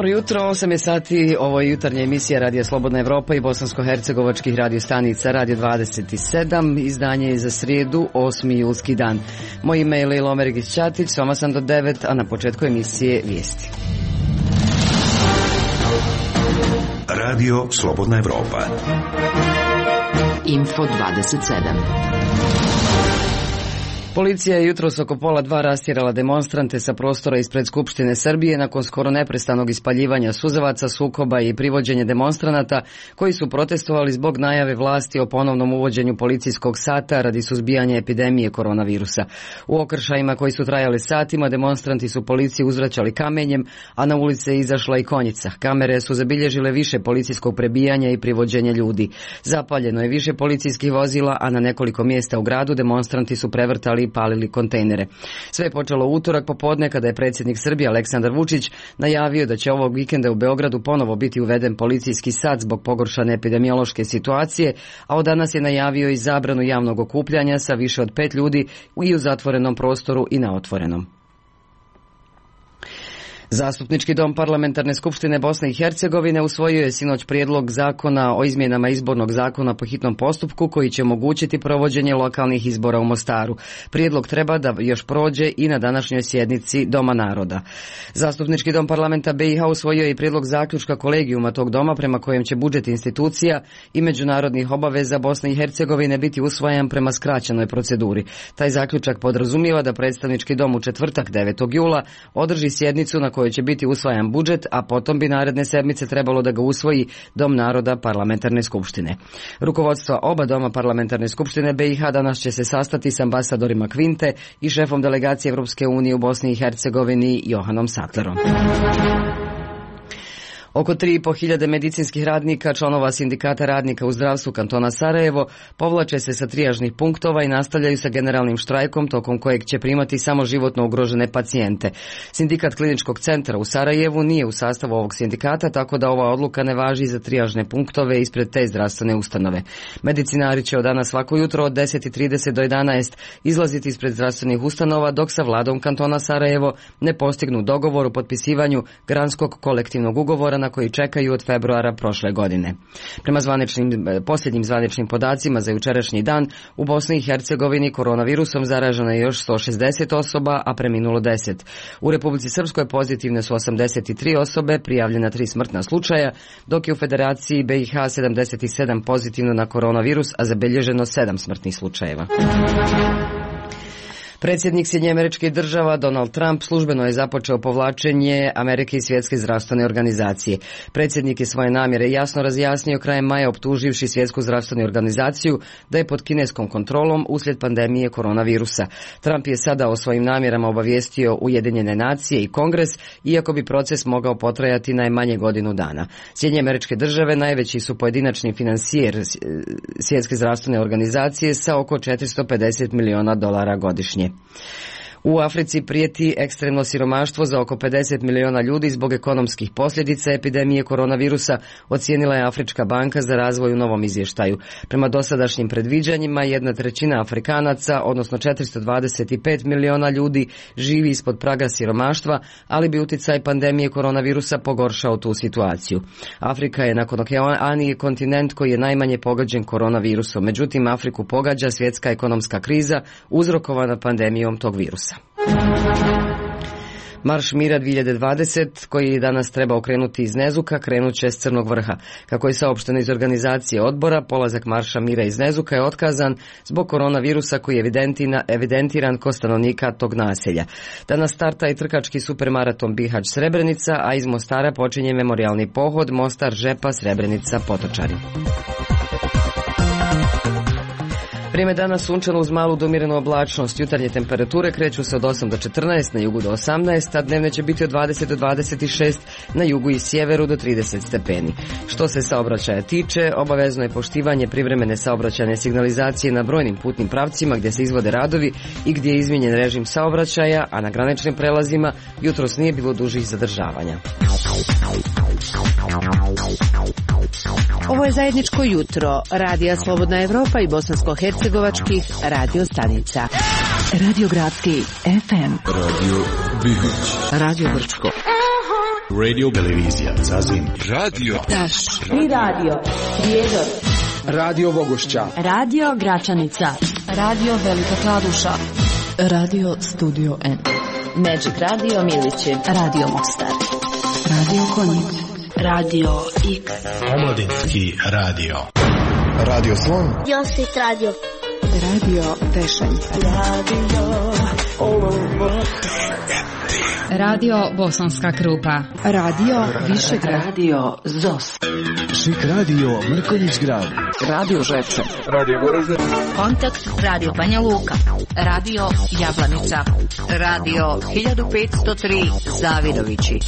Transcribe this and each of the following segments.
Dobro jutro, 8 je sati, ovo je jutarnja emisija Radija Slobodna Evropa i bosansko-hercegovačkih radiostanica Radio 27, izdanje je za srijedu, 8. julski dan. Moje ime je Lilo Mergić-Ćatić, s vama sam do 9, a na početku emisije vijesti. Radio Slobodna Evropa. Info 27. Policija je jutros oko 1:30 rastjerala demonstrante sa prostora ispred Skupštine Srbije nakon skoro neprestanog ispaljivanja suzavaca, sukoba i privođenja demonstranata koji su protestovali zbog najave vlasti o ponovnom uvođenju policijskog sata radi suzbijanja epidemije koronavirusa. U okršajima koji su trajali satima demonstranti su policiji uzvraćali kamenjem, a na ulice je izašla i konjica. Kamere su zabilježile više policijskog prebijanja i privođenja ljudi. Zapaljeno je više policijskih vozila, a na nekoliko mjesta u gradu demonstranti su prevrtali i palili kontejnere. Sve je počelo u utorak popodne kada je predsjednik Srbije Aleksandar Vučić najavio da će ovog vikenda u Beogradu ponovo biti uveden policijski sat zbog pogoršane epidemiološke situacije, a od danas je najavio i zabranu javnog okupljanja sa više od 5 ljudi i u zatvorenom prostoru i na otvorenom. Zastupnički dom Parlamentarne skupštine Bosne i Hercegovine usvojio je sinoć prijedlog zakona o izmjenama izbornog zakona po hitnom postupku koji će omogućiti provođenje lokalnih izbora u Mostaru. Prijedlog treba da još prođe i na današnjoj sjednici Doma naroda. Zastupnički dom Parlamenta BiH usvojio je i prijedlog zaključka kolegijuma tog doma prema kojem će budžet institucija i međunarodnih obaveza Bosne i Hercegovine biti usvajan prema skraćenoj proceduri. Taj zaključak podrazumijeva da predstavnički dom u četvrtak 9. jula održi sjednicu na kojoj će biti usvajan budžet, a potom bi naredne sedmice trebalo da ga usvoji Dom naroda Parlamentarne skupštine. Rukovodstva oba doma Parlamentarne skupštine BiH danas će se sastati s ambasadorima Kvinte i šefom delegacije Europske unije u Bosni i Hercegovini Johanom Sattlerom. Oko 3.500 medicinskih radnika, članova sindikata radnika u zdravstvu kantona Sarajevo, povlače se sa trijažnih punktova i nastavljaju sa generalnim štrajkom tokom kojeg će primati samo životno ugrožene pacijente. Sindikat kliničkog centra u Sarajevu nije u sastavu ovog sindikata, tako da ova odluka ne važi za trijažne punktove ispred te zdravstvene ustanove. Medicinari će od danas svako jutro od 10:30 do 11 izlaziti ispred zdravstvenih ustanova dok sa vladom kantona Sarajevo ne postignu dogovor o potpisivanju granskog kolektivnog ugovora na koji čekaju od februara prošle godine. Prema posljednjim zvaničnim podacima za jučerašnji dan, u Bosni i Hercegovini koronavirusom zaraženo je još 160 osoba, a preminulo 10. U Republici Srpskoj pozitivne su 83 osobe, prijavljena 3 smrtna slučaja, dok je u Federaciji BiH 77 pozitivno na koronavirus, a zabilježeno 7 smrtnih slučajeva. Predsjednik Sjedinjenih Država Donald Trump službeno je započeo povlačenje Amerike iz Svjetske zdravstvene organizacije. Predsjednik je svoje namjere jasno razjasnio krajem maja optuživši Svjetsku zdravstvenu organizaciju da je pod kineskom kontrolom uslijed pandemije koronavirusa. Trump je sada o svojim namjerama obavijestio Ujedinjene nacije i Kongres, iako bi proces mogao potrajati najmanje godinu dana. Sjedinjene Države najveći su pojedinačni financijer Svjetske zdravstvene organizacije sa oko $450 milijuna godišnje. U Africi prijeti ekstremno siromaštvo za oko 50 milijuna ljudi zbog ekonomskih posljedica epidemije koronavirusa, ocijenila je Afrička banka za razvoj u novom izvještaju. Prema dosadašnjim predviđanjima 1/3 Afrikanaca, odnosno 425 milijuna ljudi, živi ispod praga siromaštva, ali bi utjecaj pandemije koronavirusa pogoršao tu situaciju. Afrika je nakon Okeanije kontinent koji je najmanje pogođen koronavirusom, međutim Afriku pogađa svjetska ekonomska kriza uzrokovana pandemijom tog virusa. Marš mira 2020, koji je danas trebao krenuti iz Nezuka, krenut će s Crnog vrha. Kako je saopšteno iz organizacije odbora, polazak Marša mira iz Nezuka je otkazan zbog koronavirusa koji je evidentiran kod stanovnika tog naselja. Danas starta i trkački supermaraton Bihać Srebrenica, a iz Mostara počinje memorijalni pohod Mostar Žepa Srebrenica Potočari. Vrijeme danas sunčano uz malu domirenu oblačnost. Jutarnje temperature kreću se od 8 do 14, na jugu do 18, a dnevne će biti od 20 do 26, na jugu i sjeveru do 30 stepeni. Što se saobraćaja tiče, obavezno je poštivanje privremene saobraćajne signalizacije na brojnim putnim pravcima gdje se izvode radovi i gdje je izmijenjen režim saobraćaja, a na graničnim prelazima jutros nije bilo dužih zadržavanja. Ovo je zajedničko jutro Radija Slobodna Evropa i bosansko-hercegovačkih radio stanica. Radio Gradski FM, Radio Bihać, Radio Brčko, Radio, televizija, Zazim, radio, Daš i radio, Prijedor, Radio Bogošća, Radio Gračanica, Radio Velika Kladuša, Radio Studio N, Magic Radio Milići, Radio Mostar, Radio Konjic, Radio X, Omladinski radio, Radio Slon, Josip Radio, Radio Tešanj, Radio Bosanska Krupa, Radio Višegrad, Radio Zos, Šik Radio Mrkonjić Grad, Radio Žepče, Radio Goražde, Kontakt Radio Banja Luka, Radio Jablanica, Radio 1503 Zavidovići.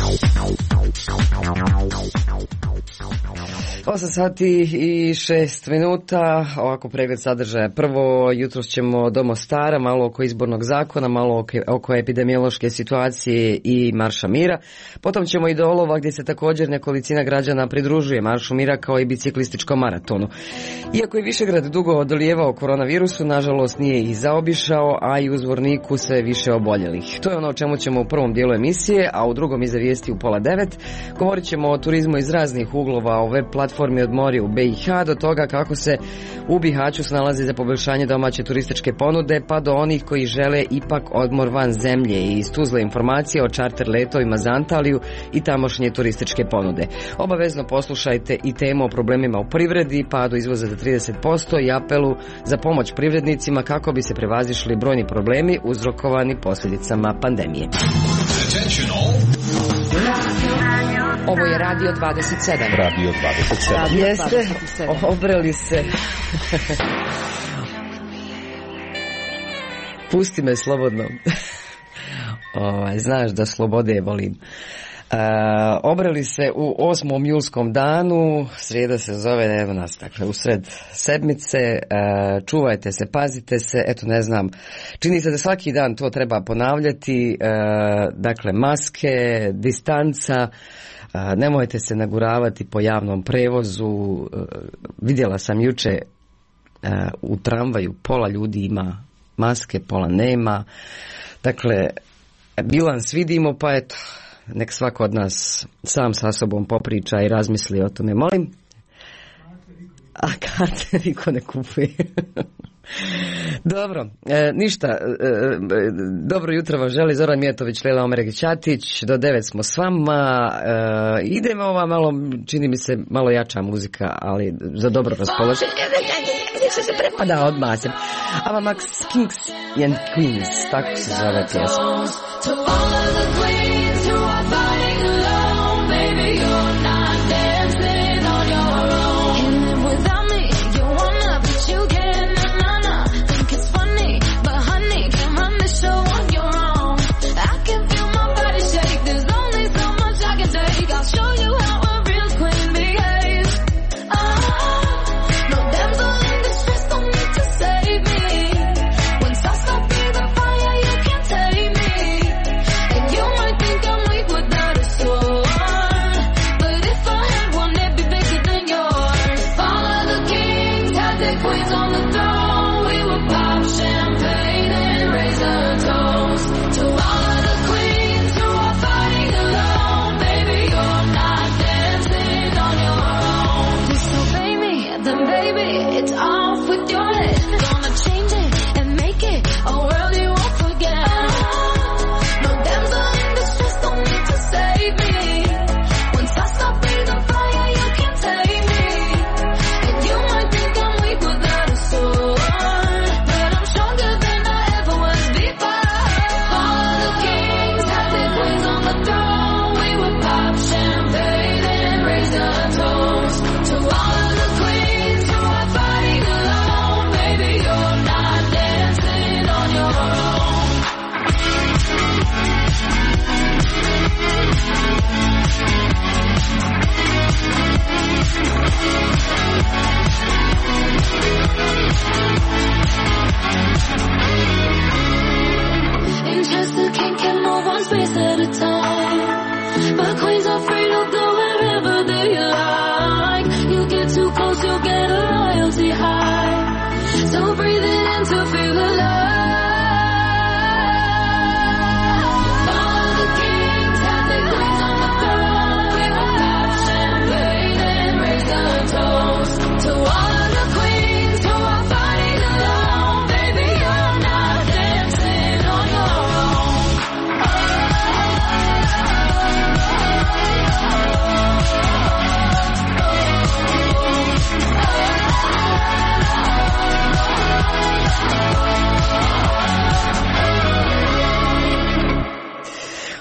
8 sati i 6 minuta, ovako pregled sadržaja. Prvo, jutros ćemo do Mostara, malo oko izbornog zakona, malo oko epidemiološke situacije i Marša mira. Potom ćemo i do Olova, gdje se također nekolicina građana pridružuje Maršu mira kao i biciklističkom maratonu. Iako je Višegrad dugo odolijevao koronavirusu, nažalost nije ih zaobišao, a i u Zvorniku sve više oboljelih. To je ono o čemu ćemo u prvom dijelu emisije, a u drugom iza vijesti u 8:30. Govorit ćemo o turizmu iz raznih uglova, o web platformi Odmori u BiH, do toga kako se u Bihaću snalazi za poboljšanje domaće turističke ponude, pa do onih koji žele ipak odmor van zemlje i iz Tuzle informacije o čarter letovima za Antaliju i tamošnje turističke ponude. Obavezno poslušajte i temu o problemima u privredi, padu izvoza za 30% i apelu za pomoć privrednicima kako bi se prevazišli brojni problemi uzrokovani posljedicama pandemije. Ovo je Radio 27. radio 27. Jeste, obreli se. Pusti me slobodno. Znaš da slobode volim. Obreli se u 8. julskom danu, srijeda se zove, evo nas, dakle, usred sedmice, čuvajte se, pazite se, eto ne znam, čini se da svaki dan to treba ponavljati, dakle, maske, distanca, nemojte se naguravati po javnom prevozu. Vidjela sam juče u tramvaju pola ljudi ima maske, pola nema, dakle, bilans vidimo, pa eto, nek svako od nas sam sa sobom popriča i razmisli o tome. Molim? A karte niko ne kupuje. Dobro, ništa, dobro jutro vam želi Zoran Mijatović, Lela Omeregić-Ćatić, do 9 smo s vama, idemo ova malo, čini mi se malo jača muzika, ali za dobro raspoloženje, se prepada odmah se. Ava Max Kings and Queens, tako se zove pjesma.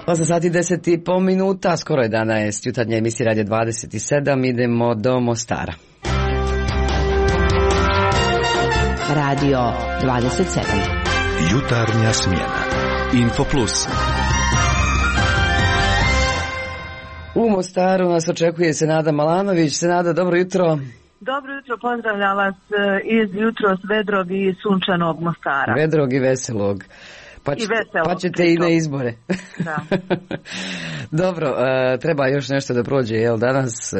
8 sati 10,5 minuta, skoro 11, jutarnja emisija Radio 27, idemo do Mostara. Radio 27. Jutarnja smjena. Info Plus. U Mostaru nas očekuje Senada Malanović. Senada, dobro jutro. Dobro jutro, pozdravljam vas iz jutros vedrog i sunčanog Mostara. Vedrog i veselog. Pa ćete i na izbore. Da. Dobro, treba još nešto da prođe, jel, danas,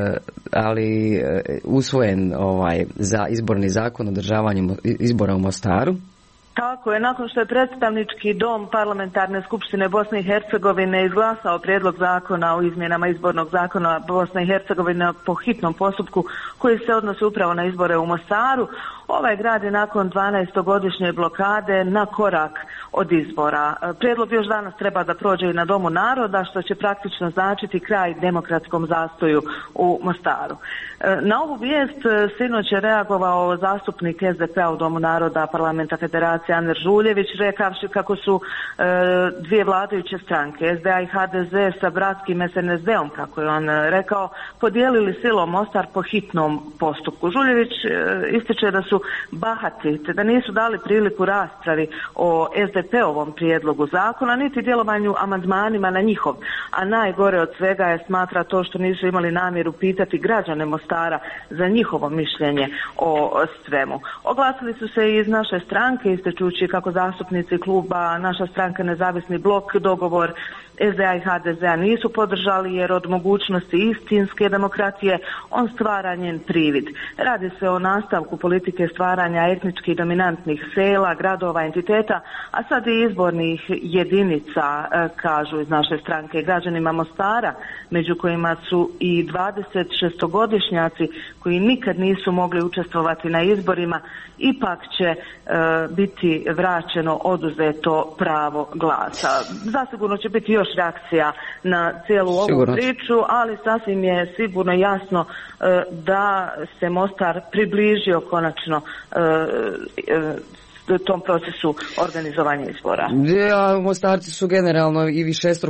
ali usvojen za izborni zakon o održavanju izbora u Mostaru. Tako je, nakon što je predstavnički dom Parlamentarne skupštine Bosne i Hercegovine izglasao prijedlog zakona o izmjenama izbornog zakona Bosne i Hercegovine po hitnom postupku koji se odnosi upravo na izbore u Mostaru, ovaj grad je nakon 12-godišnje blokade na korak od izbora. Prijedlog još danas treba da prođe i na Domu naroda, što će praktično značiti kraj demokratskom zastoju u Mostaru. Na ovu vijest sinoć je reagovao zastupnik SDP-a u Domu naroda Parlamenta Federacije Aner Žuljević, rekavši kako su dvije vladajuće stranke, SDA i HDZ sa bratskim SNSD-om, kako je on rekao, podijelili silom Mostar po hitnom postupku. Žuljević ističe da su bahati, te da nisu dali priliku raspravi o SDP-ovom prijedlogu zakona, niti djelovanju amandmanima na njihov, a najgore od svega je smatra to što nisu imali namjeru pitati građane Mostara za njihovo mišljenje o svemu. Oglasili su se i iz naše stranke, ističući kako zastupnici kluba Naša stranka Nezavisni blok dogovor SDA i HDZ-a nisu podržali, jer od mogućnosti istinske demokratije on stvara njen privid. Radi se o nastavku politike stvaranja etnički dominantnih sela, gradova, entiteta, a sad i izbornih jedinica, kažu iz naše stranke. Građanima Mostara, među kojima su i 26-godišnjaci koji nikad nisu mogli učestvovati na izborima, ipak će biti vraćeno oduzeto pravo glasa. Zasigurno će biti još reakcija na cijelu ovu priču, ali sasvim je sigurno jasno da se Mostar približio konačno tom procesu organizovanja izbora. Ja, Mostarci su generalno i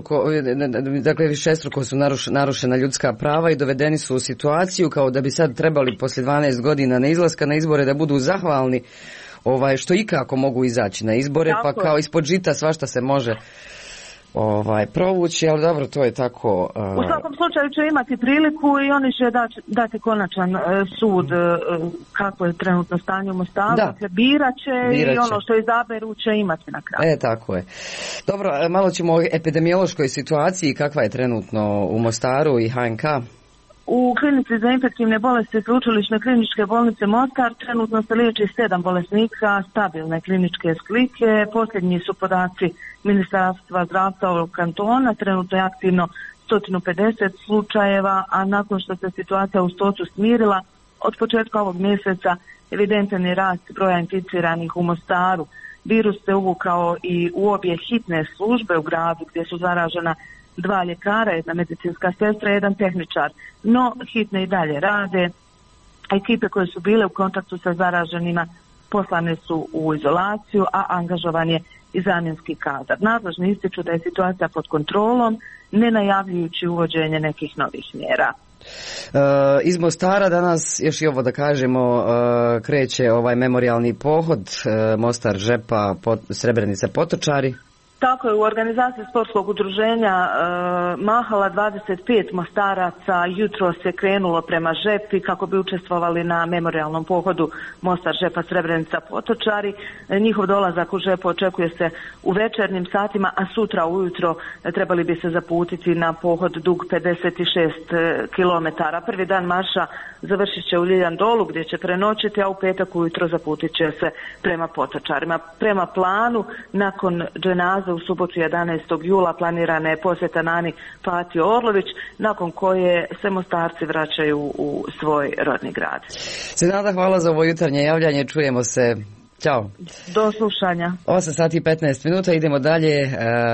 višestruko su narušena ljudska prava i dovedeni su u situaciju kao da bi sad trebali poslije 12 godina neizlaska na izbore da budu zahvalni što ikako mogu izaći na izbore, tako, pa kao ispod žita svašta se može provući, ali dobro, to je tako. U svakom slučaju će imati priliku i oni će dati konačan sud kako je trenutno stanje u Mostaru. Birat će i ono što izaberu će imati na kraju. Tako je. Dobro, malo ćemo o epidemiološkoj situaciji, kakva je trenutno u Mostaru i HNK. U klinici za infektivne bolesti Sveučilišne kliničke bolnice Mostar trenutno se liječi 7 bolesnika stabilne kliničke slike. Posljednji su podaci Ministarstva zdravstva ovog kantona. Trenutno je aktivno 150 slučajeva, a nakon što se situacija u Stocu smirila, od početka ovog mjeseca evidentan je rast broja inficiranih u Mostaru. Virus se uvukao i u obje hitne službe u gradu gdje su zaražena 2 ljekara, 1 medicinska sestra, 1 tehničar. No, hitne i dalje rade. Ekipe koje su bile u kontaktu sa zaraženima poslane su u izolaciju, a angažovan je i zamjenski kadar. Nadležni ističu da je situacija pod kontrolom, ne najavljujući uvođenje nekih novih mjera. Iz Mostara danas, još i ovo da kažemo, kreće memorijalni pohod Mostar, Žepa, Srebrenica, Potočari. Tako je, u organizaciji sportskog udruženja Mahala 25 Mostaraca jutro se krenulo prema Žepi kako bi učestvovali na memorijalnom pohodu Mostar, Žepa, Srebrenica, Potočari. Njihov dolazak u Žepu očekuje se u večernjim satima, a sutra ujutro trebali bi se zaputiti na pohod dug 56 km. Prvi dan marša završit će u Ljiljan Dolu gdje će prenoćiti, a u petak ujutro zaputit će se prema Potočarima. Prema planu, nakon dženaze u subotu 11. jula planirana je posjeta Nani Fatio Orlović, nakon koje se Mostarci vraćaju u svoj rodni grad. Senada, hvala za ovo jutarnje javljanje, čujemo se Ćao. Do slušanja. 8 sati i 15 minuta, idemo dalje,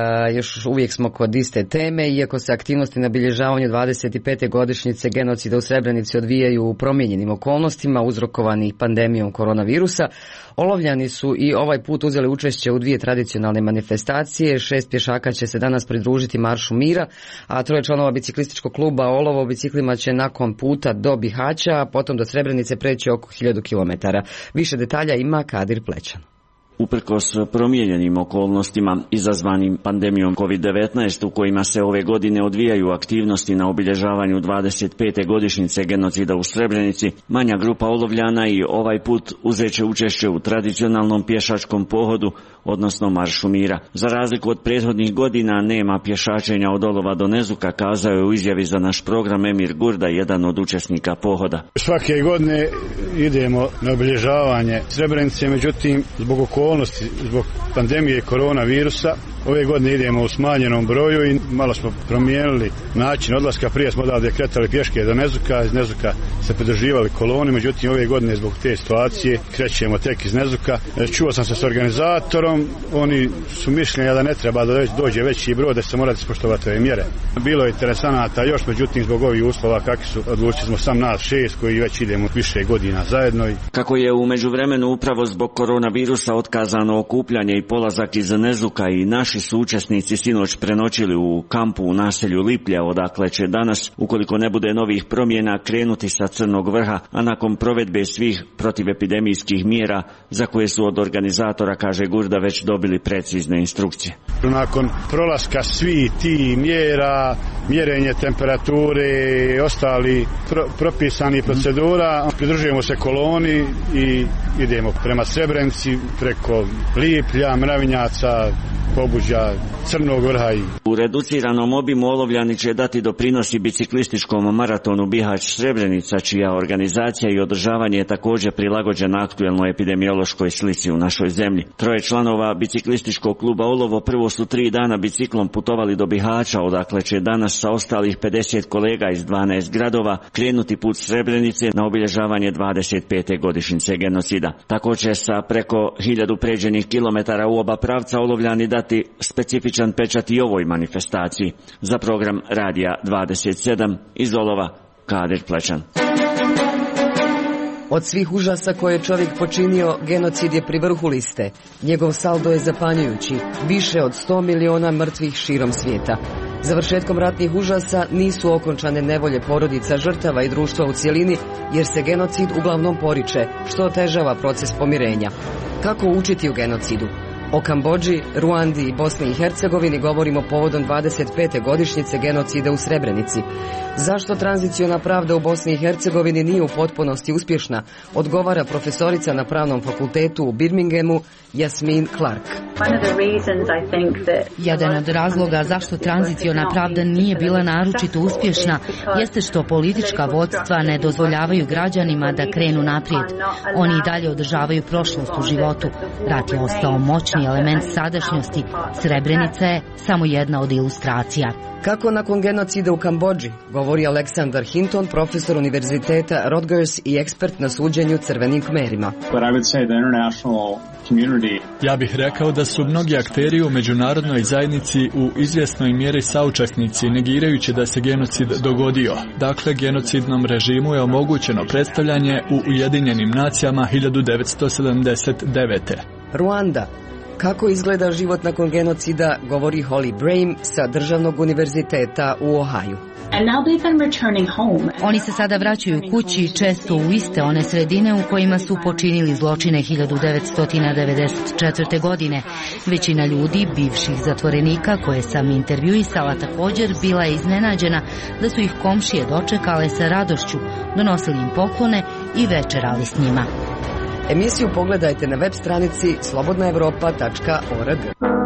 još uvijek smo kod iste teme, iako se aktivnosti na obilježavanju 25. godišnjice genocida u Srebrenici odvijaju u promijenjenim okolnostima uzrokovanih pandemijom koronavirusa. Olovljani su i ovaj put uzeli učešće u 2 tradicionalne manifestacije. 6 pješaka će se danas pridružiti Maršu mira, a 3 članova biciklističkog kluba Olovo biciklima će nakon puta do Bihaća, a potom do Srebrenice preći oko 1000 km. Više detalja ima Kadir Plećan. Uprkos promijenjenim okolnostima izazvanim pandemijom COVID-19 u kojima se ove godine odvijaju aktivnosti na obilježavanju 25. godišnjice genocida u Srebrenici, manja grupa Olovljana i ovaj put uzet će učešće u tradicionalnom pješačkom pohodu, odnosno Maršu mira. Za razliku od prethodnih godina nema pješačenja od Olova do Nezuka, kazao je u izjavi za naš program Emir Gurda, jedan od učesnika pohoda. Svake godine idemo na obilježavanje Srebrenice, međutim zbog okolnosti, zbog pandemije koronavirusa, ove godine idemo u smanjenom broju i malo smo promijenili način odlaska. Prije smo odavde kretali pješke do Nezuka, iz Nezuka se pridruživali koloni, međutim ove godine zbog te situacije krećemo tek iz Nezuka. Čuo sam se s organizatorom, oni su mišljenja da ne treba da dođe veći broj, da se mora ispoštovati ove mjere. Bilo je interesanata još, međutim zbog ovih uslova kakvi su, odlučili smo sam nas 6 koji već idemo više godina zajedno. Kako je u međuvremenu upravo zbog koronavirusa otkazano okupljanje i polazak iz Nezuka, i naši su učesnici sinoć prenoćili u kampu u naselju Liplja, odakle će danas, ukoliko ne bude novih promjena, krenuti sa Crnog vrha, a nakon provedbe svih protivepidemijskih mjera za koje su od organizatora, kaže Gurda, već dobili precizne instrukcije. Nakon prolaska svih tih mjera, mjerenje temperature, ostali propisani procedura, pridružujemo se koloni i idemo prema Srebrenici, preko Liplja, Mravinjaca, Pobuđa, Crnog vrha. U reduciranom obimu Olovljani će dati doprinosi biciklističkom maratonu Bihać-Srebrenica, čija organizacija i održavanje je također prilagođena aktuelnoj epidemiološkoj slici u našoj zemlji. 3 članova biciklističkog kluba Olovo prvo su 3 dana biciklom putovali do Bihaća, odakle će danas sa ostalih 50 kolega iz 12 gradova krenuti put Srebrenice na obilježavanje 25. godišnjice genocida. Tako će sa preko 1000 pređenih kilometara u oba pravca Olovljani dati specifičan pečat i ovoj manifestaciji. Za program Radija 27 iz Olova, Kadir Plećan. Od svih užasa koje je čovjek počinio, genocid je pri vrhu liste. Njegov saldo je zapanjujući, više od 100 miliona mrtvih širom svijeta. Završetkom ratnih užasa nisu okončane nevolje porodica žrtava i društva u cjelini, jer se genocid uglavnom poriče, što otežava proces pomirenja. Kako učiti u genocidu? O Kambodži, Ruandi i Bosni i Hercegovini govorimo povodom 25. godišnjice genocida u Srebrenici. Zašto tranziciona pravda u Bosni i Hercegovini nije u potpunosti uspješna, odgovara profesorica na Pravnom fakultetu u Birminghamu Jasmin Clark. Jedan od razloga zašto tranziciona pravda nije bila naročito uspješna jeste što politička vodstva ne dozvoljavaju građanima da krenu naprijed. Oni i dalje održavaju prošlost u životu. Rat je ostao moćni element sadašnjosti. Srebrenica je samo jedna od ilustracija. Kako nakon genocida u Kambodži, govori Aleksandar Hinton, profesor univerziteta Rutgers i ekspert na suđenju crvenim kmerima. Ja bih rekao da su mnogi akteri u međunarodnoj zajednici u izvjesnoj mjeri saučesnici, negirajući da se genocid dogodio. Dakle, genocidnom režimu je omogućeno predstavljanje u Ujedinjenim nacijama 1979. Ruanda. Kako izgleda život nakon genocida, govori Holly Brame sa Državnog univerziteta u Ohaju. Oni se sada vraćaju kući, često u iste one sredine u kojima su počinili zločine 1994. godine. Većina ljudi, bivših zatvorenika koje sam intervjuisala, također bila je iznenađena da su ih komšije dočekale sa radošću, donosili im poklone i večerali s njima. Emisiju pogledajte na web stranici slobodnaevropa.org.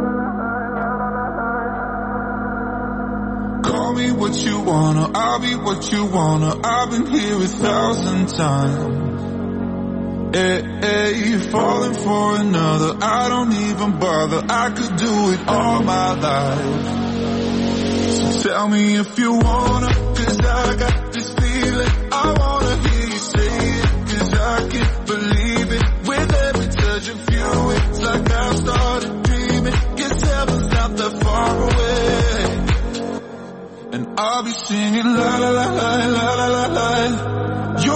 Call me what you wanna, I'll be what you wanna. I've been here 1,000 times. Hey, falling for another, I don't even bother. I could do it all my life. So tell me if you wanna, 'cause I got this feeling. I wanna hear you say it, 'cause I can't believe it. With every touch of you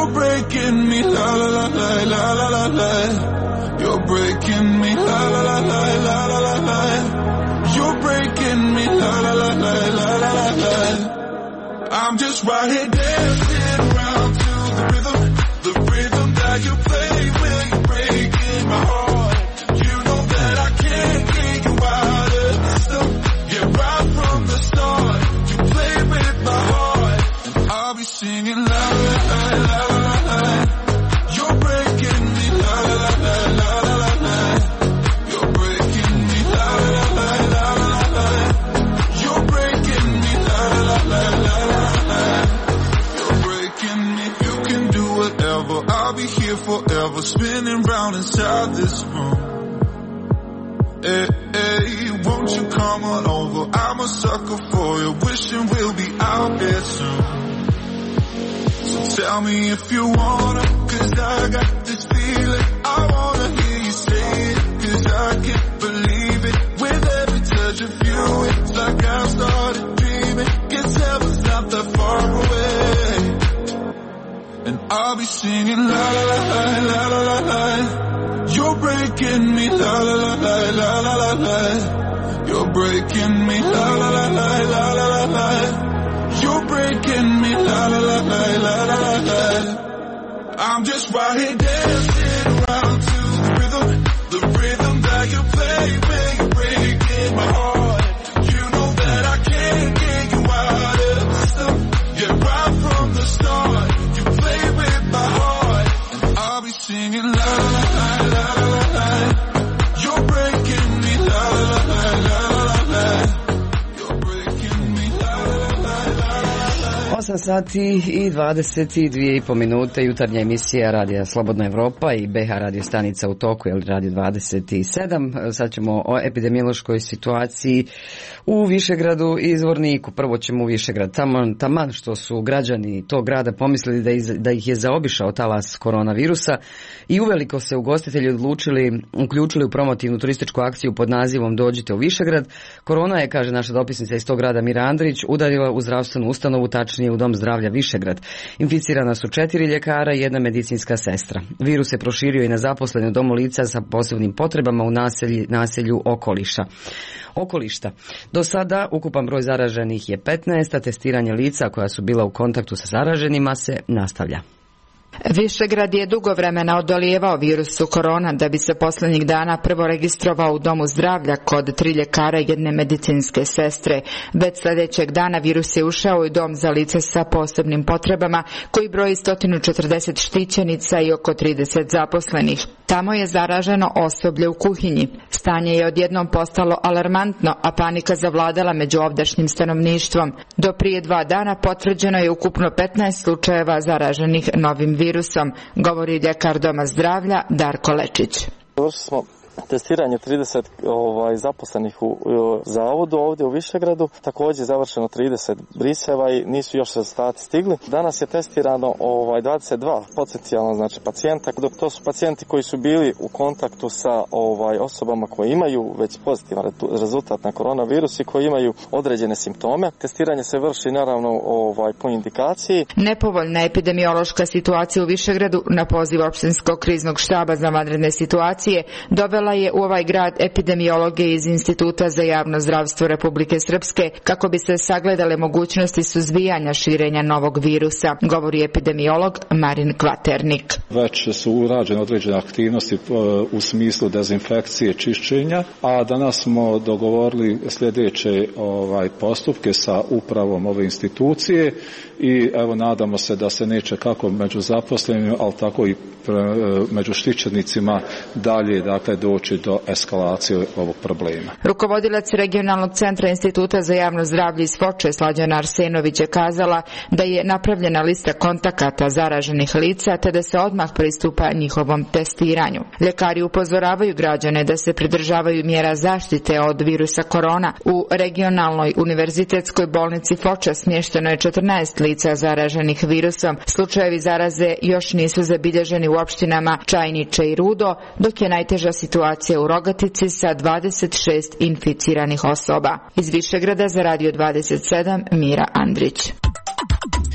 You're breaking me, la la la la la la la la. You're breaking me, la la la la la la la la. You're breaking me, la la la la la la la la. I'm just right here dancing around to the rhythm that you play when you're breaking my heart. You know that I can't get you out of the system. Yeah, right from the start, you play with my heart, and I'll be singing la la la la la la. You're breaking me, la la la la la la la. You're breaking me, la la la la la la. You're breaking me, la la la la la la. You're breaking me. You can do whatever. I'll be here forever, spinning round inside this room. Hey, hey, won't you come on over? I'm a sucker for you, wishing we'll be out there soon. So tell me if you wanna, 'cause I got this feeling. I wanna hear you say it, 'cause I can't believe it. With every touch of you, it's like I've started dreaming. Guess heaven's not that far away. And I'll be singing la la la la la la la. You're breaking me, la la la la la la la la. You're breaking me, la la la la la la la la. You're breaking me, la la la la la la la la. I'm just right here dancing around to the rhythm that you play when you're breaking my heart. You know that I can't get you out of the system. Yeah, right from the start, you play with my heart, and I'll be singing la la la la la la. You're breaking me, la la la la la la. You're breaking me, la la la la la. 8 sati i 22,5 minute, jutarnja emisija Radija Slobodna Evropa i BH radio stanica u toku, je Radio 27. Sad ćemo o epidemiološkoj situaciji u Višegradu i Zvorniku. Prvo ćemo u Višegrad. Taman što su građani tog grada pomislili da ih je zaobišao talas koronavirusa i uveliko se ugostitelji uključili u promotivnu turističku akciju pod nazivom Dođite u Višegrad. Korona je, kaže naša dopisnica iz tog grada Mira Andrić, udarila u zdravstvenu ustanovu, tačnije u Dom zdravlja Višegrad. Inficirana su 4 ljekara i 1 medicinska sestra. Virus se proširio i na zaposlene u domu lica sa posebnim potrebama u naselju Okolišta. Do sada ukupan broj zaraženih je 15, a testiranje lica koja su bila u kontaktu sa zaraženima se nastavlja. Višegrad je dugo vremena odolijevao virusu korona da bi se posljednjih dana prvo registrovao u domu zdravlja kod 3 ljekara i 1 medicinske sestre. Već sljedećeg dana virus je ušao u dom za lice sa posebnim potrebama koji broji 140 štićenica i oko 30 zaposlenih. Tamo je zaraženo osoblje u kuhinji. Stanje je odjednom postalo alarmantno, a panika zavladala među ovdašnjim stanovništvom. Do prije 2 dana potvrđeno je ukupno 15 slučajeva zaraženih novim virusom, govori ljekar doma zdravlja Darko Lečić. Došli smo testiranje 30 zaposlenih u zavodu ovdje u Višegradu, također završeno 30 briseva i nisu još rezultati stigli. Danas je testirano 22 potencijalno pacijenta. To su pacijenti koji su bili u kontaktu sa osobama koje imaju već pozitivan rezultat na koronavirus i koji imaju određene simptome. Testiranje se vrši naravno po indikaciji. Nepovoljna epidemiološka situacija u Višegradu na poziv opštinskog kriznog štaba za vanredne situacije dovela je u ovaj grad epidemiologe iz Instituta za javno zdravstvo Republike Srpske kako bi se sagledale mogućnosti suzbijanja širenja novog virusa, govori epidemiolog Marin Kvaternik. Već su urađene određene aktivnosti u smislu dezinfekcije, čišćenja, a danas smo dogovorili sljedeće postupke sa upravom ove institucije i evo nadamo se da se neće kako među zaposlenima, ali tako i među štićenicima dalje doći do eskalacije ovog problema. Rukovodilac regionalnog centra Instituta za javno zdravlje iz Foče Slađana Arsenović je kazala da je napravljena lista kontakata zaraženih lica te da se odmah pristupa njihovom testiranju. Ljekari upozoravaju građane da se pridržavaju mjera zaštite od virusa korona. U regionalnoj univerzitetskoj bolnici Foča smješteno je 14 lica zaraženih virusom. Slučajevi zaraze još nisu zabilježeni u opštinama Čajniče i Rudo, dok je najteža situacija u Rogatici sa 26 inficiranih osoba. Iz Višegrada za Radio 27 Mira Andrić.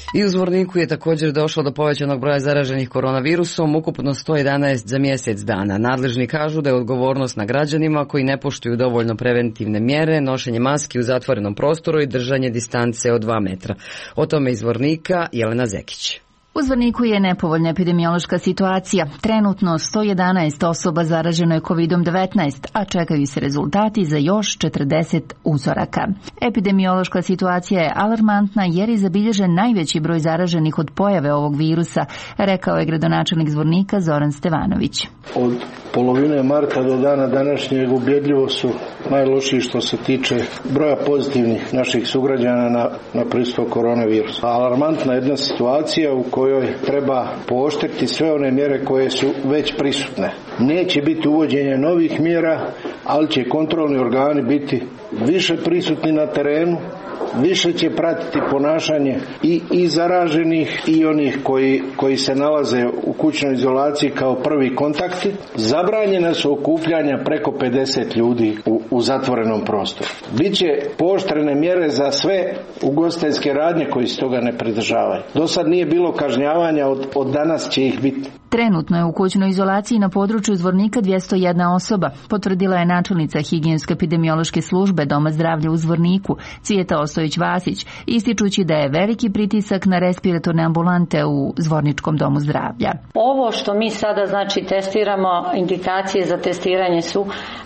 I u Zvorniku je također došlo do povećanog broja zaraženih koronavirusom, ukupno 111 za mjesec dana. Nadležni kažu da je odgovornost na građanima koji ne poštuju dovoljno preventivne mjere, nošenje maski u zatvorenom prostoru i držanje distance od 2 metra. O tome iz Zvornika Jelena Zekić. U Zvorniku je nepovoljna epidemiološka situacija. Trenutno 111 osoba zaraženo je COVID-19, a čekaju se rezultati za još 40 uzoraka. Epidemiološka situacija je alarmantna jer je zabilježen najveći broj zaraženih od pojave ovog virusa, rekao je gradonačelnik Zvornika Zoran Stevanović. Od polovine marta do dana današnjeg ubjedljivo su najlošiji što se tiče broja pozitivnih naših sugrađana na prisustvo koronavirusa. Alarmantna jedna situacija u kojoj treba pooštriti sve one mjere koje su već prisutne. Neće biti uvođenje novih mjera, ali će kontrolni organi biti više prisutni na terenu, više će pratiti ponašanje i zaraženih i onih koji se nalaze u kućnoj izolaciji kao prvi kontakti. Zabranjena su okupljanja preko 50 ljudi u zatvorenom prostoru. Biće pooštrene mjere za sve ugostiteljske radnje koji se toga ne pridržavaju. Do sad nije bilo kažnjavanja, od danas će ih biti. Trenutno je u kućnoj izolaciji na području Zvornika 201 osoba, potvrdila je načelnica higijensko-epidemiološke službe Doma zdravlja u Zvorniku, Cvijeta Ostojić-Vasić, ističući da je veliki pritisak na respiratorne ambulante u Zvorničkom domu zdravlja. Ovo što mi sada testiramo, indikacije za testiranje su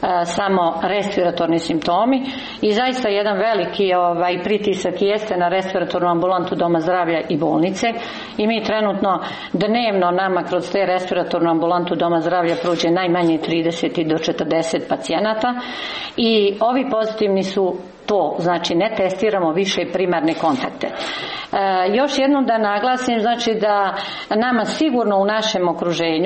samo respiratorni simptomi i zaista jedan veliki pritisak jeste na respiratornu ambulantu Doma zdravlja i bolnice i mi trenutno dnevno nama kroz te respiratornu ambulantu Doma zdravlja prođe najmanje 30 do 40 pacijenata i ovi pozitivni su to, znači ne testiramo više primarne kontakte. Još jednom da naglasim, znači da nama sigurno u našem okruženju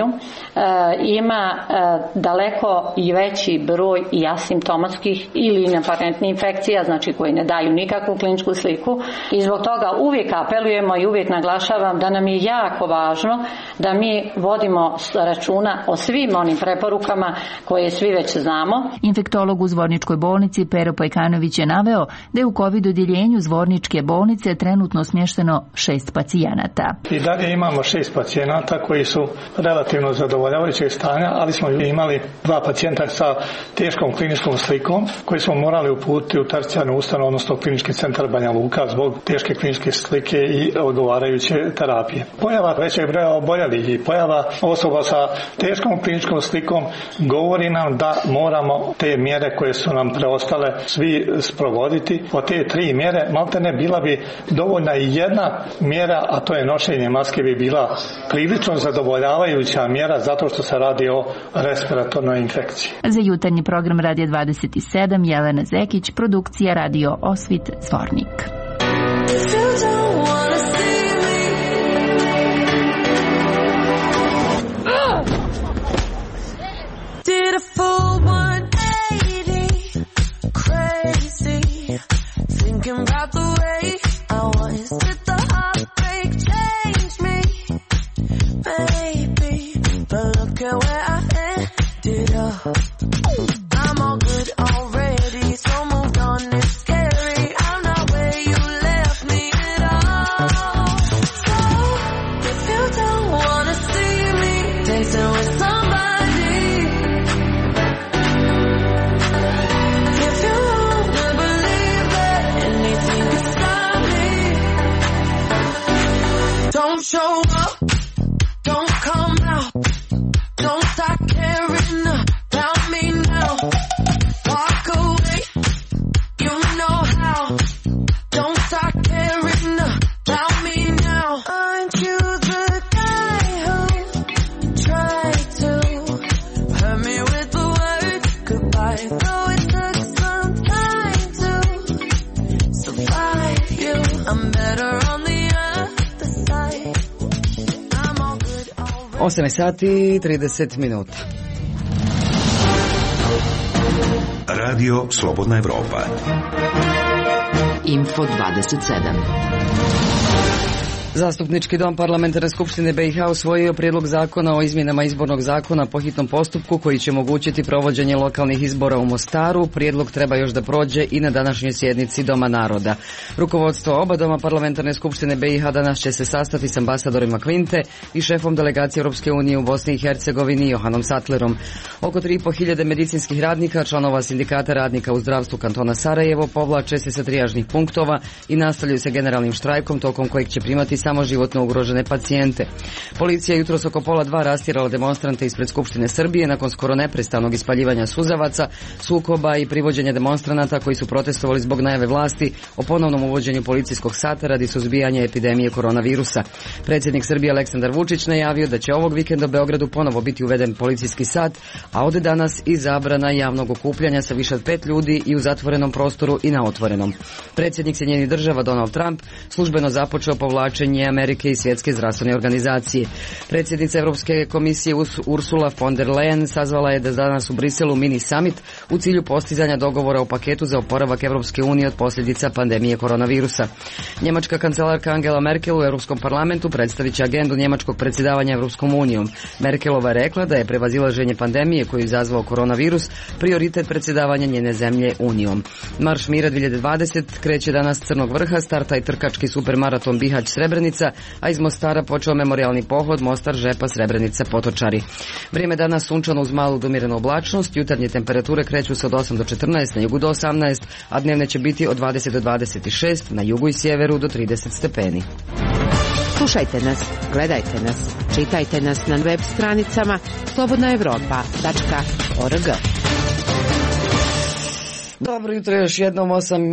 ima daleko i veći broj i asimptomatskih ili inaparentnih infekcija, znači koji ne daju nikakvu kliničku sliku i zbog toga uvijek apelujemo i uvijek naglašavam da nam je jako važno da mi vodimo računa o svim onim preporukama koje svi već znamo. Infektolog u Zvorničkoj bolnici Pero Pojkanović je naveo da je u COVID odjeljenju Zvorničke bolnice trenutno smješteno 6 pacijenata. I dalje imamo 6 pacijenata koji su relativno zadovoljavajućeg stanja, ali smo imali 2 pacijenta sa teškom kliničkom slikom koji smo morali uputiti u tercijarnu ustanovu, odnosno klinički centar Banja Luka zbog teške kliničke slike i odgovarajuće terapije. Pojava većeg broja oboljelih i pojava osoba sa teškom kliničkom slikom govori nam da moramo te mjere koje su nam preostale svi sprovoditi. Od te 3 mjere maltene bila bi dovoljna i jedna mjera, a to je nošenje maske bi bila prilično zadovoljavajuća mjera zato što se radi o respiratornoj infekciji. Za jutarnji program Radija 27 Jelena Zekić, produkcija Radio Osvit Zvornik. Thinking about the way I was, did the heartbreak change me? Maybe, but look at where I ended up. I'm all good already, so moved on, it's scary. I'm not where you left me at all. So, if you don't wanna see me dancing with somebody, if you wanna believe that anything can stop me, don't show up, don't come out, don't start caring about me now. Walk away, you know how. Don't start caring about me now. Aren't you the guy who tried to hurt me with the word goodbye? Though it took some time to survive you, I'm better on the other side. I'm all good already. 8 sati 30 minuta. Radio Slobodna Evropa. Info 27. Zastupnički dom Parlamentarne skupštine BiH usvojio prijedlog zakona o izmjenama izbornog zakona po hitnom postupku koji će omogućiti provođenje lokalnih izbora u Mostaru. Prijedlog treba još da prođe i na današnjoj sjednici Doma naroda. Rukovodstvo oba doma Parlamentarne skupštine BiH danas će se sastati s ambasadorima Kvinte i šefom delegacije Europske unije u Bosni i Hercegovini Johanom Sattlerom. Oko 3.500 medicinskih radnika, članova sindikata radnika u zdravstvu kantona Sarajevo, povlače se sa trijažnih punktova i nastavljaju se generalnim štrajkom tokom kojeg će primati samo životno ugrožene pacijente. Policija jutros oko 1:30 rastjerala demonstrante ispred Skupštine Srbije nakon skoro neprestanog ispaljivanja suzavaca, sukoba i privođenja demonstranata koji su protestovali zbog najave vlasti o ponovnom uvođenju policijskog sata radi suzbijanja epidemije koronavirusa. Predsjednik Srbije Aleksandar Vučić najavio da će ovog vikenda u Beogradu ponovo biti uveden policijski sat, a od danas i zabrana javnog okupljanja sa više od 5 ljudi i u zatvorenom prostoru i na otvorenom. Predsjednik Sjedinjenih Država Donald Trump službeno započeo povlačenje Amerike i Svjetske zdravstvene organizacije. Predsjednica Europske komisije Ursula von der Leyen sazvala je da danas u Briselu mini summit u cilju postizanja dogovora o paketu za oporavak Europske unije od posljedica pandemije koronavirusa. Njemačka kancelarka Angela Merkel u Europskom parlamentu predstavit će agendu njemačkog predsjedavanja Europskom unijom. Merkelova je rekla da je prevazilaženje pandemije koju je izazvao koronavirus prioritet predsjedavanja njene zemlje Unijom. Marš mira 2020 kreće danas Crnog vrha, starta i trkački supermaraton Bihać Srebrenica, a iz Mostara počeo memorijalni pohod Mostar Žepa Srebrenica Potočari. Vrijeme danas sunčano uz malu domirenu oblačnost, jutarnje temperature kreću se od 8 do 14, na jugu do 18, a dnevne će biti od 20 do 26, na jugu i sjeveru do 30 stepeni. Slušajte nas, gledajte nas, čitajte nas na web stranicama slobodnaevropa.org. Dobro jutro, još jednom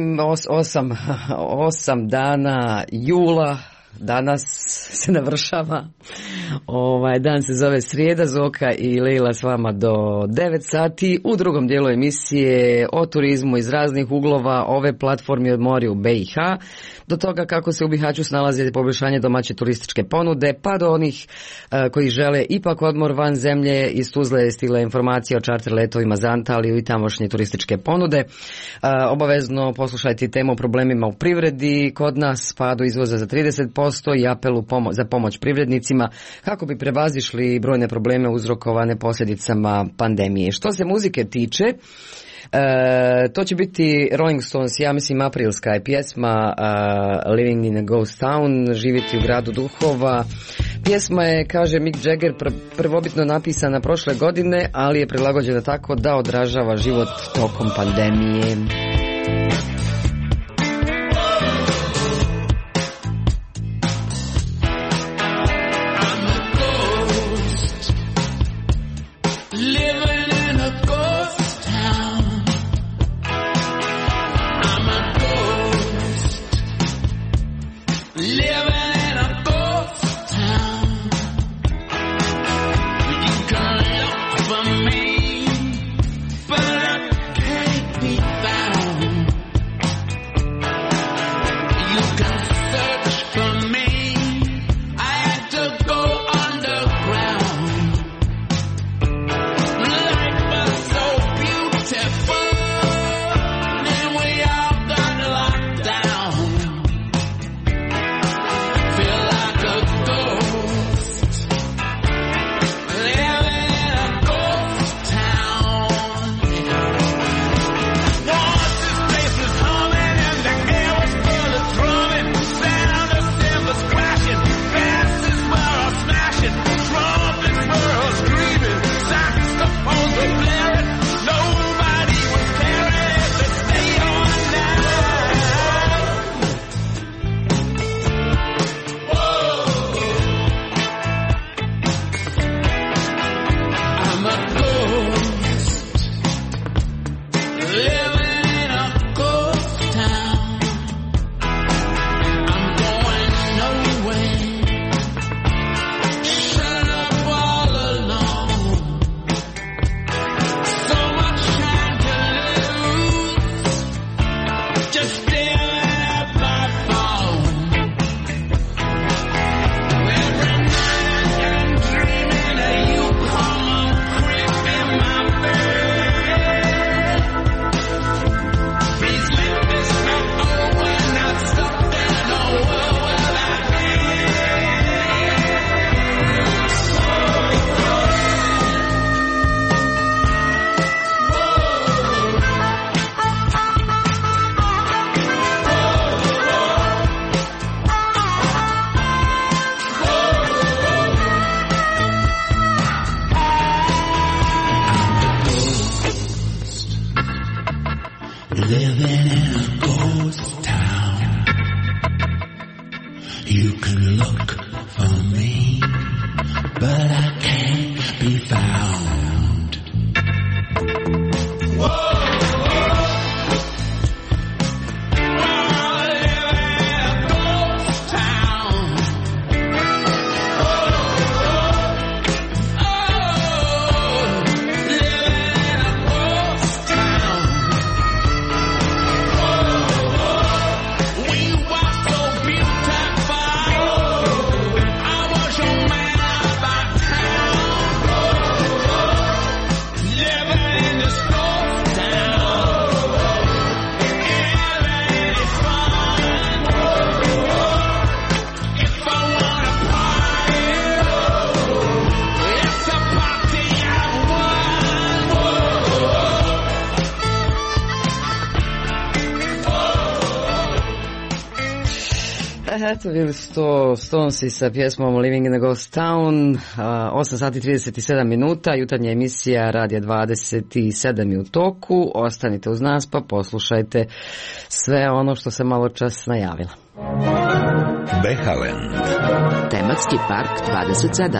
8 dana jula. Danas se navršava. Dan se zove Srijeda. Zoka i Leila s vama do 9 sati. U drugom dijelu emisije o turizmu iz raznih uglova ove platforme od mora u BiH. Do toga kako se u Bihaću snalazi poboljšanje domaće turističke ponude, pa do onih koji žele ipak odmor van zemlje. Iz Tuzle je stigla informacija o čarter letovima za Antaliju i tamošnje turističke ponude. Obavezno poslušajte temu o problemima u privredi. Kod nas padu izvoza za 30% i apelu za pomoć privrednicima kako bi prevazišli brojne probleme uzrokovane posljedicama pandemije. Što se muzike tiče, to će biti Rolling Stones, ja mislim aprilska je pjesma Living in a Ghost Town, živjeti u gradu duhova. Pjesma je, kaže Mick Jagger, prvobitno napisana prošle godine, ali je prilagođena tako da odražava život tokom pandemije. Found but I can't be found. Whoa. Eto, bili su to Stonesi sa pjesmom Living in a Ghost Town, 8 sati 37 minuta, jutarnja emisija Radija 27 je u toku, ostanite uz nas pa poslušajte sve ono što se malo čas najavila. Behaven. Tematski park 27.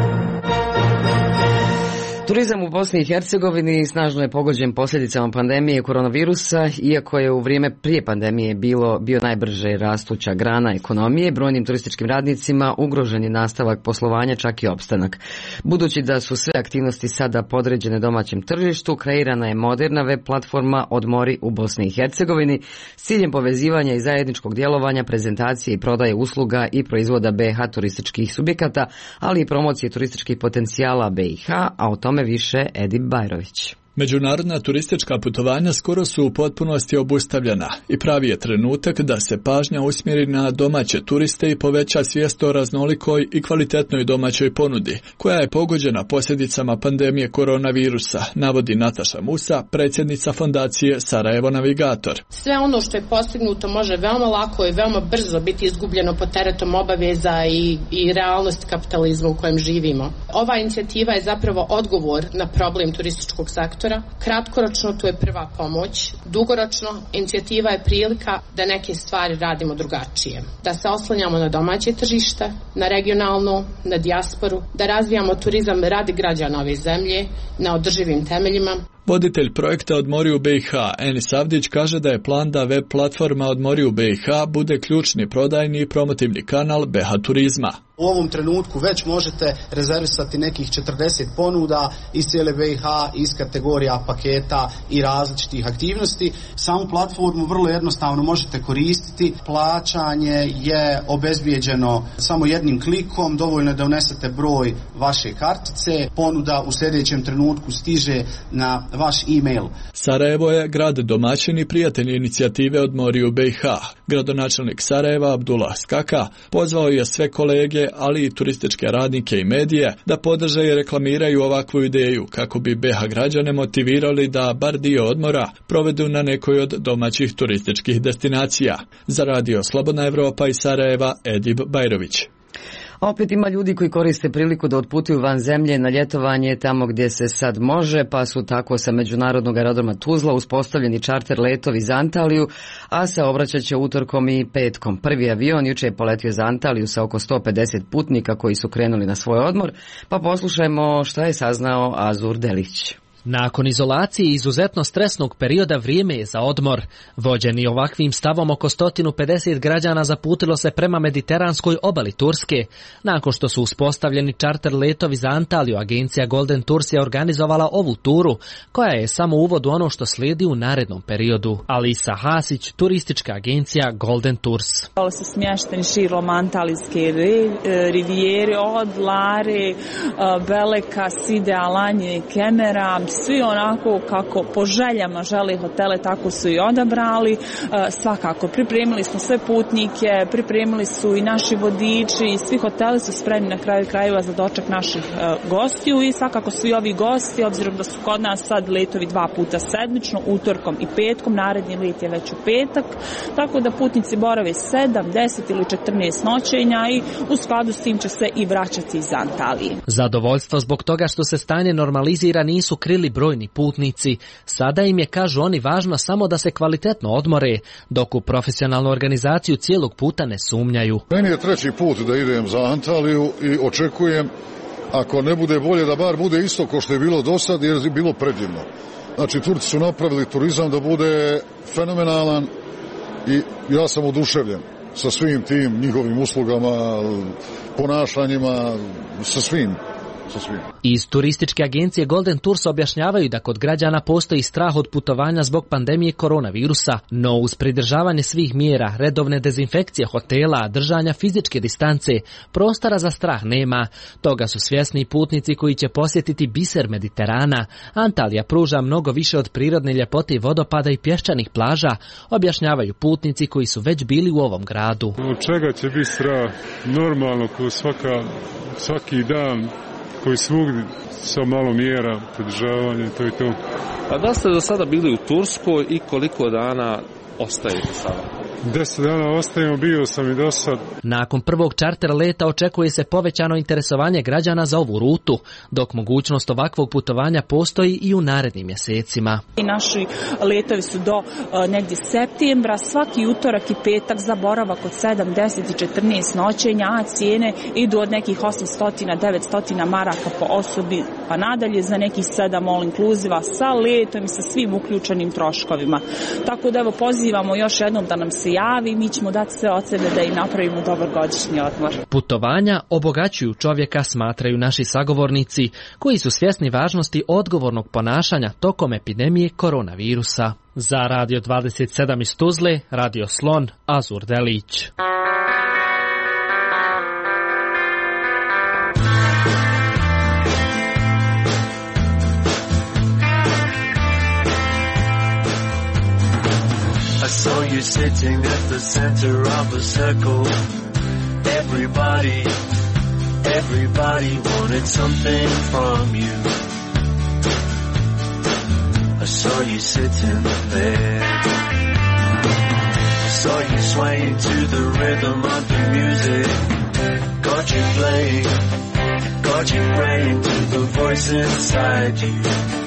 Turizam u Bosni i Hercegovini snažno je pogođen posljedicama pandemije koronavirusa, iako je u vrijeme prije pandemije bio najbrže rastuća grana ekonomije, brojnim turističkim radnicima ugrožen je nastavak poslovanja, čak i opstanak. Budući da su sve aktivnosti sada podređene domaćem tržištu, kreirana je moderna web platforma Odmori u Bosni i Hercegovini s ciljem povezivanja i zajedničkog djelovanja, prezentacije i prodaje usluga i proizvoda BiH turističkih subjekata, ali i promocije turističkih potencijala BiH, a o tome više Edip Bajrović. Međunarodna turistička putovanja skoro su u potpunosti obustavljena i pravi je trenutak da se pažnja usmjeri na domaće turiste i poveća svijest o raznolikoj i kvalitetnoj domaćoj ponudi, koja je pogođena posljedicama pandemije koronavirusa, navodi Nataša Musa, predsjednica fondacije Sarajevo Navigator. Sve ono što je postignuto može veoma lako i veoma brzo biti izgubljeno pod teretom obaveza i realnosti kapitalizma u kojem živimo. Ova inicijativa je zapravo odgovor na problem turističkog sektora. Kratkoročno to je prva pomoć, dugoročno inicijativa je prilika da neke stvari radimo drugačije. Da se oslanjamo na domaće tržište, na regionalno, na dijasporu, da razvijamo turizam radi građana ove zemlje na održivim temeljima. Voditelj projekta Odmori u BiH, Enis Avdić, kaže da je plan da web platforma Odmori u BiH bude ključni prodajni i promotivni kanal BiH turizma. U ovom trenutku već možete rezervisati nekih 40 ponuda iz cijele BiH, iz kategorija paketa i različitih aktivnosti. Samu platformu vrlo jednostavno možete koristiti. Plaćanje je obezbijeđeno samo jednim klikom, dovoljno je da unesete broj vaše kartice. Ponuda u sljedećem trenutku stiže na vaš e-mail. Sarajevo je grad domaćin i prijatelj inicijative Odmori u BiH. Gradonačelnik Sarajeva Abdullah Skaka pozvao je sve kolege, ali i turističke radnike i medije da podrže i reklamiraju ovakvu ideju kako bi BiH građane motivirali da bar dio odmora provedu na nekoj od domaćih turističkih destinacija. Za Radio Slobodna Evropa iz Sarajeva, Edip Bajrović. Opet ima ljudi koji koriste priliku da otputuju van zemlje na ljetovanje tamo gdje se sad može, pa su tako sa međunarodnog aerodroma Tuzla uspostavljeni čarter letovi za Antaliju, a se obraćat će utorkom i petkom. Prvi avion jučer je poletio za Antaliju sa oko 150 putnika koji su krenuli na svoj odmor, pa poslušajmo šta je saznao Azur Delić. Nakon izolacije i izuzetno stresnog perioda vrijeme je za odmor. Vođeni ovakvim stavom oko 150 građana zaputilo se prema mediteranskoj obali Turske. Nakon što su uspostavljeni čarter letovi za Antaliju, agencija Golden Tours je organizovala ovu turu, koja je samo uvod u ono što slijedi u narednom periodu. Alisa Hasić, turistička agencija Golden Tours. Ovo su smješteni širom Antalijske rivijere, od Lare, Beleka, Side, Alanje, Kemera, svi onako kako po željama žele hotele, tako su i odabrali. Svakako, pripremili smo sve putnike, pripremili su i naši vodiči i svi hoteli su spremni na kraju krajeva za doček naših gostiju i svakako svi ovi gosti, obzirom da su kod nas sad letovi 2 puta sedmično, utorkom i petkom, naredni let je već u petak, tako da putnici borave 7, 10 ili 14 noćenja i u skladu s tim će se i vraćati iz Antalije. Zadovoljstvo zbog toga što se stanje normalizira nisu krili brojni putnici. Sada im je, kažu oni, važno samo da se kvalitetno odmore, dok u profesionalnu organizaciju cijelog puta ne sumnjaju. Meni je 3. put da idem za Antaliju i očekujem ako ne bude bolje, da bar bude isto kao što je bilo do sad, jer je bilo predivno. Znači, Turci su napravili turizam da bude fenomenalan i ja sam oduševljen sa svim tim njihovim uslugama, ponašanjima, sa svim. Iz turističke agencije Golden Tours objašnjavaju da kod građana postoji strah od putovanja zbog pandemije koronavirusa, no uz pridržavanje svih mjera, redovne dezinfekcije hotela, držanja fizičke distance, prostora za strah nema. Toga su svjesni i putnici koji će posjetiti biser Mediterana. Antalija pruža mnogo više od prirodne ljepote i vodopada i pješčanih plaža, objašnjavaju putnici koji su već bili u ovom gradu. Od čega će biti strah? Normalno, ko svaki dan, koji svugdje sa malo mjera, pridržavanje, to i to. A da ste do sada bili u Turskoj i koliko dana ostajete sada? 10 dana ostajemo, bio sam i do sad. Nakon prvog čarter leta očekuje se povećano interesovanje građana za ovu rutu, dok mogućnost ovakvog putovanja postoji i u narednim mjesecima. Naši letovi su do negdje septembra, svaki utorak i petak za boravak od 7, 10 i 14 noćenja, a cijene idu od nekih 800-900 maraka po osobi, pa nadalje za nekih 7 all inclusive sa letom i sa svim uključenim troškovima. Tako da evo pozivamo još jednom da nam se javi, mi ćemo dati sve od sebe da i napravimo dobar godišnji odmor. Putovanja obogaćuju čovjeka, smatraju naši sagovornici, koji su svjesni važnosti odgovornog ponašanja tokom epidemije koronavirusa. Za Radio 27 iz Tuzle, Radio Slon, Azur Delić. I saw you sitting at the center of a circle. Everybody wanted something from you. I saw you sitting there. I saw you swaying to the rhythm of the music. Got you praying to the voice inside you.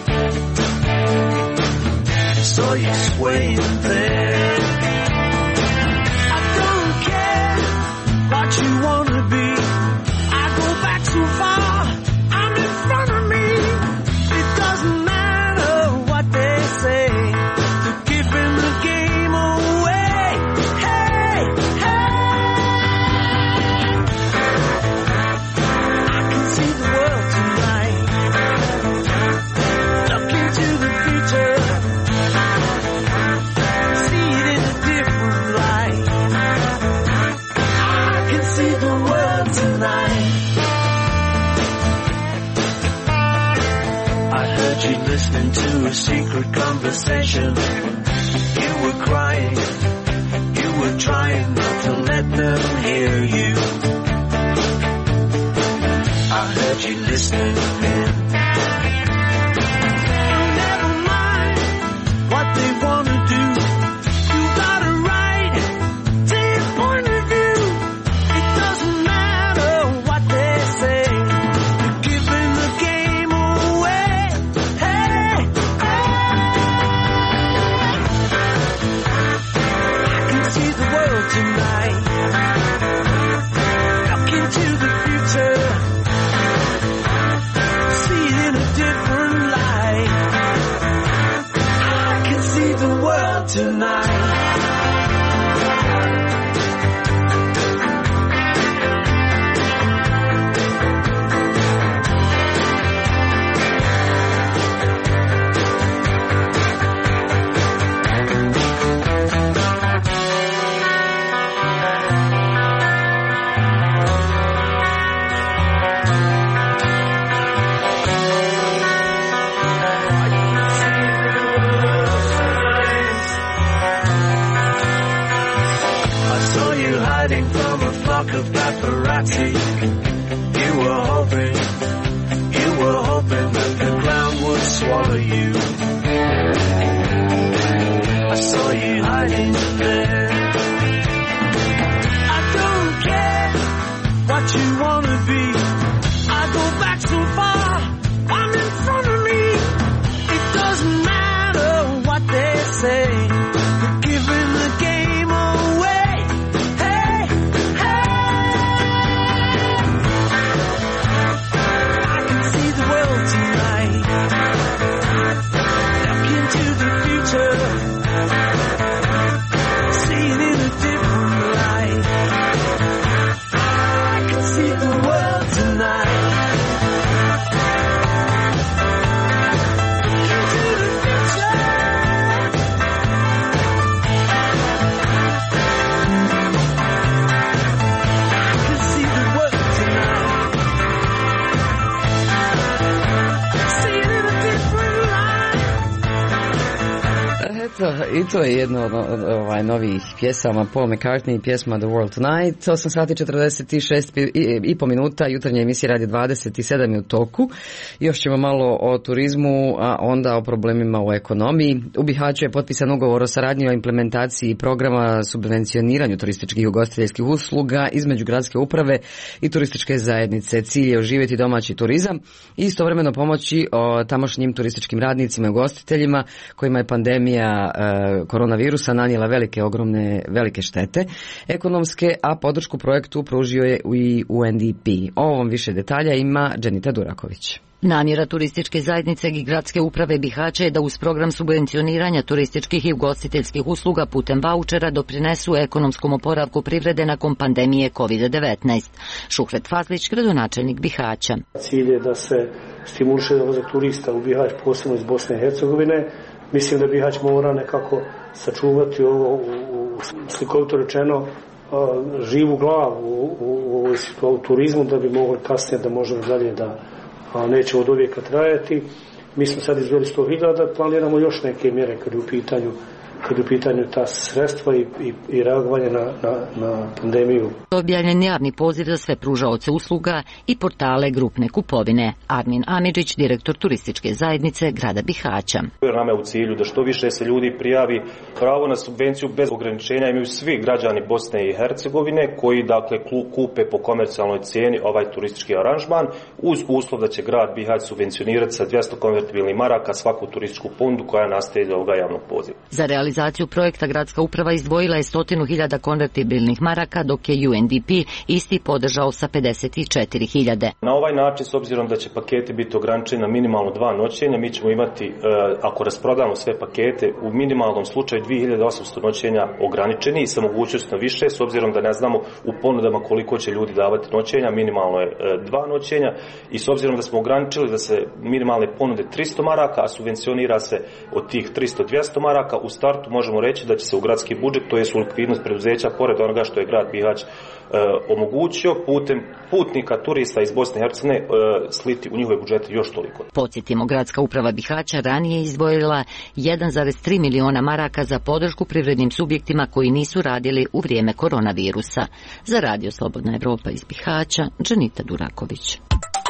Saw you swaying there. I don't care what you wanna be. I go back so far, I'm in front of me. It doesn't matter what they say. They're giving the game away. Hey, I can see the world tonight. Look into the future. Listening to a secret conversation. You were crying. You were trying not to let them hear you. I heard you listening in. Never mind what they wanna do. You got a right to your point of view. It doesn't matter what they say. You're giving the game away. Tonight, look into the future, see it in a different light. I can see the world tonight. Of paparazzi, you were hoping that the ground would swallow you. I saw you hiding there. I don't care what you wanna be. I go back so far, I'm in front of me. It doesn't matter what they say. You're giving the game away. I I to je jedno od novih pjesama Paul McCartney, pjesma The World Tonight. 8 sati 46,5 minuta, jutarnja emisija Radio 27 je u toku. Još ćemo malo o turizmu, a onda o problemima u ekonomiji. U Bihaću je potpisan ugovor o saradnji o implementaciji programa subvencioniranju turističkih i ugostiteljskih usluga između gradske uprave i turističke zajednice. Cilj je oživjeti domaći turizam i istovremeno pomoći tamošnjim turističkim radnicima i ugostiteljima kojima je pandemija koronavirusa nanijela velike štete ekonomske, a podršku projektu pružio je i UNDP. O ovom više detalja ima Dženita Duraković. Namjera turističke zajednice i gradske uprave Bihaća je da uz program subvencioniranja turističkih i ugostiteljskih usluga putem vaučera doprinesu ekonomskom oporavku privrede nakon pandemije COVID-19. Šuhret Fazlić, gradonačelnik Bihaća. Cilj je da se stimuliše dolazak turista u Bihać, posebno iz Bosne i Hercegovine. Mislim da Bihać mora nekako sačuvati ovo, slikovito rečeno, živu glavu u turizmu, da bi mogli kasnije da možemo dalje da neće od uvijeka trajati. Mi smo sad izveli 100.000, planiramo još neke mjere kad je u pitanju ta sredstva i reagovanje na pandemiju. Objavljen javni poziv za sve pružaoce usluga i portale grupne kupovine. Armin Amidžić, direktor turističke zajednice grada Bihaća. Nama je u cilju da što više se ljudi prijavi. Pravo na subvenciju bez ograničenja imaju svi građani Bosne i Hercegovine koji dakle kupe po komercijalnoj cijeni ovaj turistički aranžman uz uslov da će grad Bihać subvencionirati sa 200 konvertibilnih maraka svaku turističku ponudu koja nastaje iz ovoga javnog poziva. Za realizaciju projekta gradska uprava izdvojila je 100.000 konvertibilnih maraka, dok je UNDP isti podržao sa 54.000. Na ovaj način, s obzirom da će paketi biti ograničeni na minimalno 2 noćenja, mi ćemo imati, ako rasprodamo sve pakete, u minimalnom slučaju 2800 noćenja ograničeni i sa mogućnosti na više, s obzirom da ne znamo u ponudama koliko će ljudi davati noćenja, minimalno je 2 noćenja i s obzirom da smo ograničili da se minimalne ponude 300 maraka, a subvencionira se od tih 300-200 maraka, u startu možemo reći da će se u gradski budžet, to je u likvidnost preduzeća, pored onoga što je grad Bihać omogućio putem putnika, turista iz Bosne i Hercegovine sliti u njihove budžete još toliko. Podsjetimo, gradska uprava Bihaća ranije izdvojila 1,3 miliona maraka za podršku privrednim subjektima koji nisu radili u vrijeme koronavirusa. Za Radio Slobodna Evropa iz Bihaća, Dženita Duraković.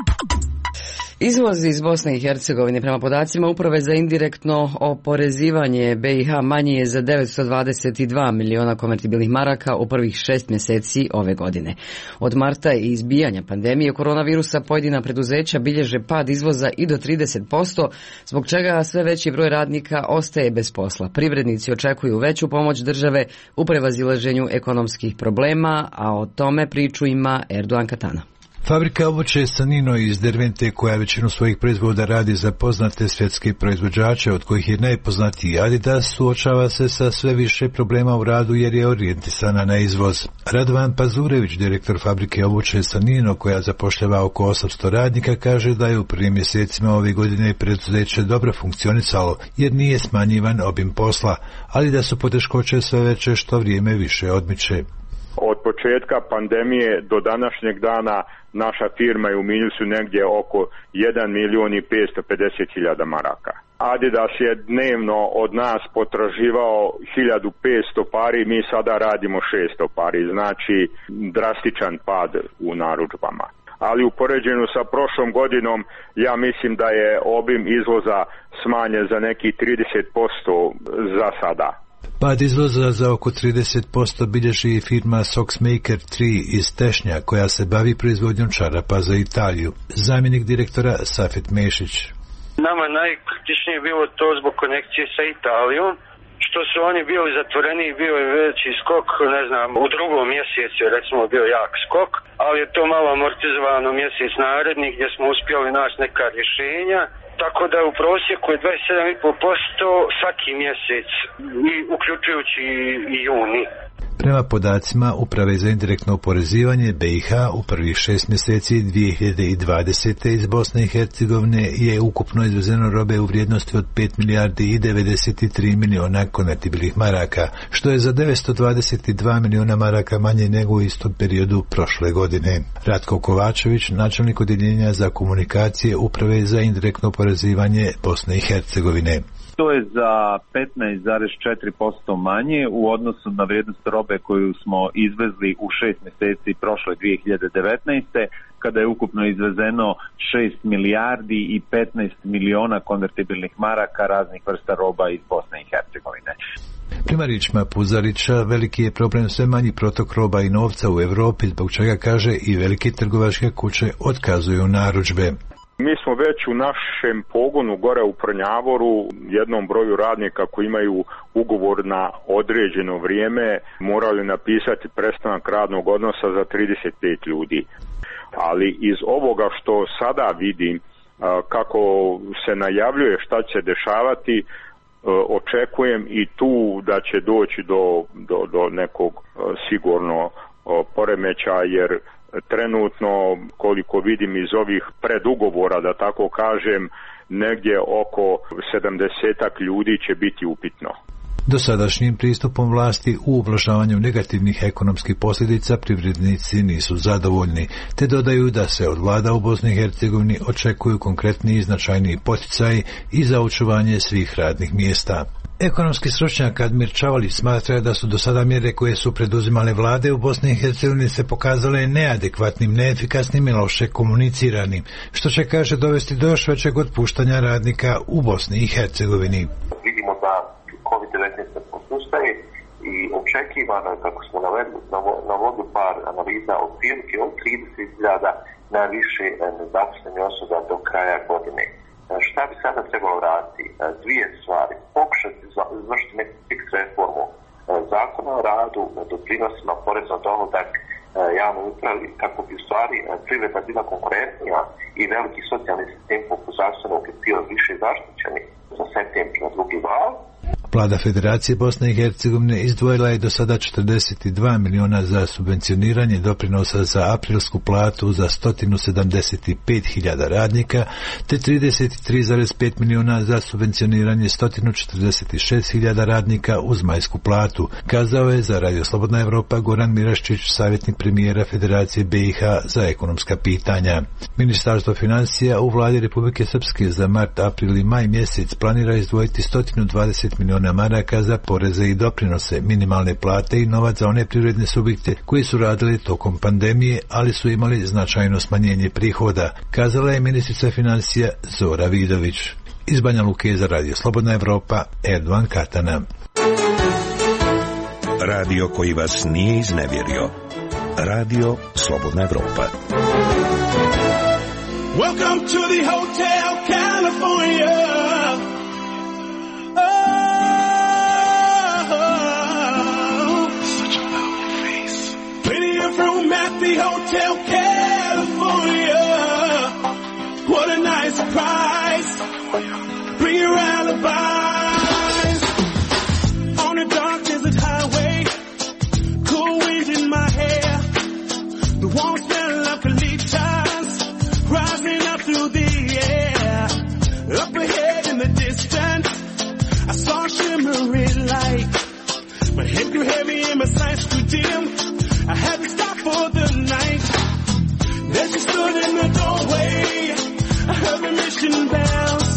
Izvoz iz Bosne i Hercegovine prema podacima Uprave za indirektno oporezivanje BiH manji je za 922 miliona konvertibilnih maraka u prvih 6 mjeseci ove godine. Od marta i izbijanja pandemije koronavirusa pojedina preduzeća bilježe pad izvoza i do 30%, zbog čega sve veći broj radnika ostaje bez posla. Privrednici očekuju veću pomoć države u prevazilaženju ekonomskih problema, a o tome priču ima Erdogan Katana. Fabrika obuće Sanino iz Dervente, koja većinu svojih proizvoda radi za poznate svjetske proizvođače, od kojih je najpoznatiji Adidas, suočava se sa sve više problema u radu jer je orijentisana na izvoz. Radovan Pazurević, direktor fabrike obuće Sanino, koja zapošljava oko 800 radnika, kaže da je u prvim mjesecima ove godine preduzeće dobro funkcionisalo jer nije smanjivan obim posla, ali da su poteškoće sve veće što vrijeme više odmiče. Od početka pandemije do današnjeg dana naša firma je u minusu negdje oko 1.550.000 maraka. Adidas je dnevno od nas potraživao 1.500 pari, mi sada radimo 600 pari, znači drastičan pad u narudžbama. Ali u poređenju sa prošlom godinom ja mislim da je obim izvoza smanjen za nekih 30% za sada. Pad izvoza za oko 30% bilježi i firma Socksmaker 3 iz Tešnja, koja se bavi proizvodnjom čarapa za Italiju. Zamjenik direktora Safet Mešić. Nama najkritičnije bilo to zbog konekcije sa Italijom, što su oni bili zatvoreni, bio je veći skok, ne znam, u drugom mjesecu recimo bio jak skok, ali je to malo amortizovano mjesec naredni gdje smo uspjeli naći neka rješenja. Tako da u prosjeku je 27,5% svaki mjesec, uključujući i juni. Prema podacima Uprave za indirektno oporezivanje BiH u prvih 6 mjeseci 2020. iz Bosne i Hercegovine je ukupno izvezeno robe u vrijednosti od 5 milijardi i 93 miliona konvertibilnih maraka, što je za 922 miliona maraka manje nego u istom periodu prošle godine. Ratko Kovačević, načelnik odjeljenja za komunikacije Uprave za indirektno oporezivanje Bosne i Hercegovine. To je za 15,4% manje u odnosu na vrijednost robe koju smo izvezli u 6 mjeseci prošle 2019. kada je ukupno izvezeno 6 milijardi i 15 miliona konvertibilnih maraka raznih vrsta roba iz Bosne i Hercegovine. Prema riječima Puzarića, veliki je problem sve manji protok roba i novca u Europi, zbog čega, kaže, i velike trgovačke kuće otkazuju narudžbe. Mi smo već u našem pogonu gore u Prnjavoru jednom broju radnika koji imaju ugovor na određeno vrijeme morali napisati prestanak radnog odnosa za 35 ljudi. Ali iz ovoga što sada vidim kako se najavljuje šta će se dešavati, očekujem i tu da će doći do nekog sigurno poremećaja, jer trenutno, koliko vidim iz ovih predugovora, da tako kažem, negdje oko 70-ak ljudi će biti upitno. Dosadašnjim pristupom vlasti u ublažavanju negativnih ekonomskih posljedica privrednici nisu zadovoljni, te dodaju da se od vlada u Bosni i Hercegovini očekuju konkretniji i značajniji poticaji i za očuvanje svih radnih mjesta. Ekonomski stručnjak Admir Čavalić smatra da su do sada mjere koje su preduzimale vlade u Bosni i Hercegovini se pokazale neadekvatnim, neefikasnim i loše komuniciranim, što će, kaže, dovesti do još većeg otpuštanja radnika u Bosni i Hercegovini. Vidimo da COVID-19 se posustaje i očekivano je, kako smo navodili par analiza, od prilike od 30.000 na više nezaposlenih osoba do kraja godine. Šta bi sada trebalo raditi? Dvije stvari. Pokušati izvršiti neku fiks reformu zakona o radu, doprinosima, porez na dohodak, javnoj upravi, kako bi u stvari privreda bila konkurentnija i veliki socijalni sistem poput zdravstvenog bio više zaštićeni za septembar na drugi val. Vlada Federacije Bosne i Hercegovine izdvojila je do sada 42 miliona za subvencioniranje doprinosa za aprilsku platu za 175.000 radnika, te 33,5 miliona za subvencioniranje 146.000 radnika uz majsku platu, kazao je za Radio Slobodna Evropa Goran Miraščić, savjetnik premijera Federacije BiH za ekonomska pitanja. Ministarstvo financija u vladi Republike Srpske za mart, april i maj mjesec planira izdvojiti 120 miliona maraka za poreze i doprinose, minimalne plate i novac za one privredne subjekte koji su radili tokom pandemije, ali su imali značajno smanjenje prihoda, kazala je ministrica financija Zora Vidović. Iz Banja Luke za Radio Slobodna Evropa, Erdovan Katana. Radio koji vas nije iznevjerio. Radio Slobodna Evropa. Welcome to the Hotel California. Room at the Hotel California. What a nice surprise. Bring your alibis. On a dark desert highway, cool wind in my hair, the warm smell of colitas rising up through the air. Up ahead in the distance, I saw a shimmering light. My head grew heavy and my sights grew dim. I had to stop for the night. Then she stood in the doorway. I heard the mission bells.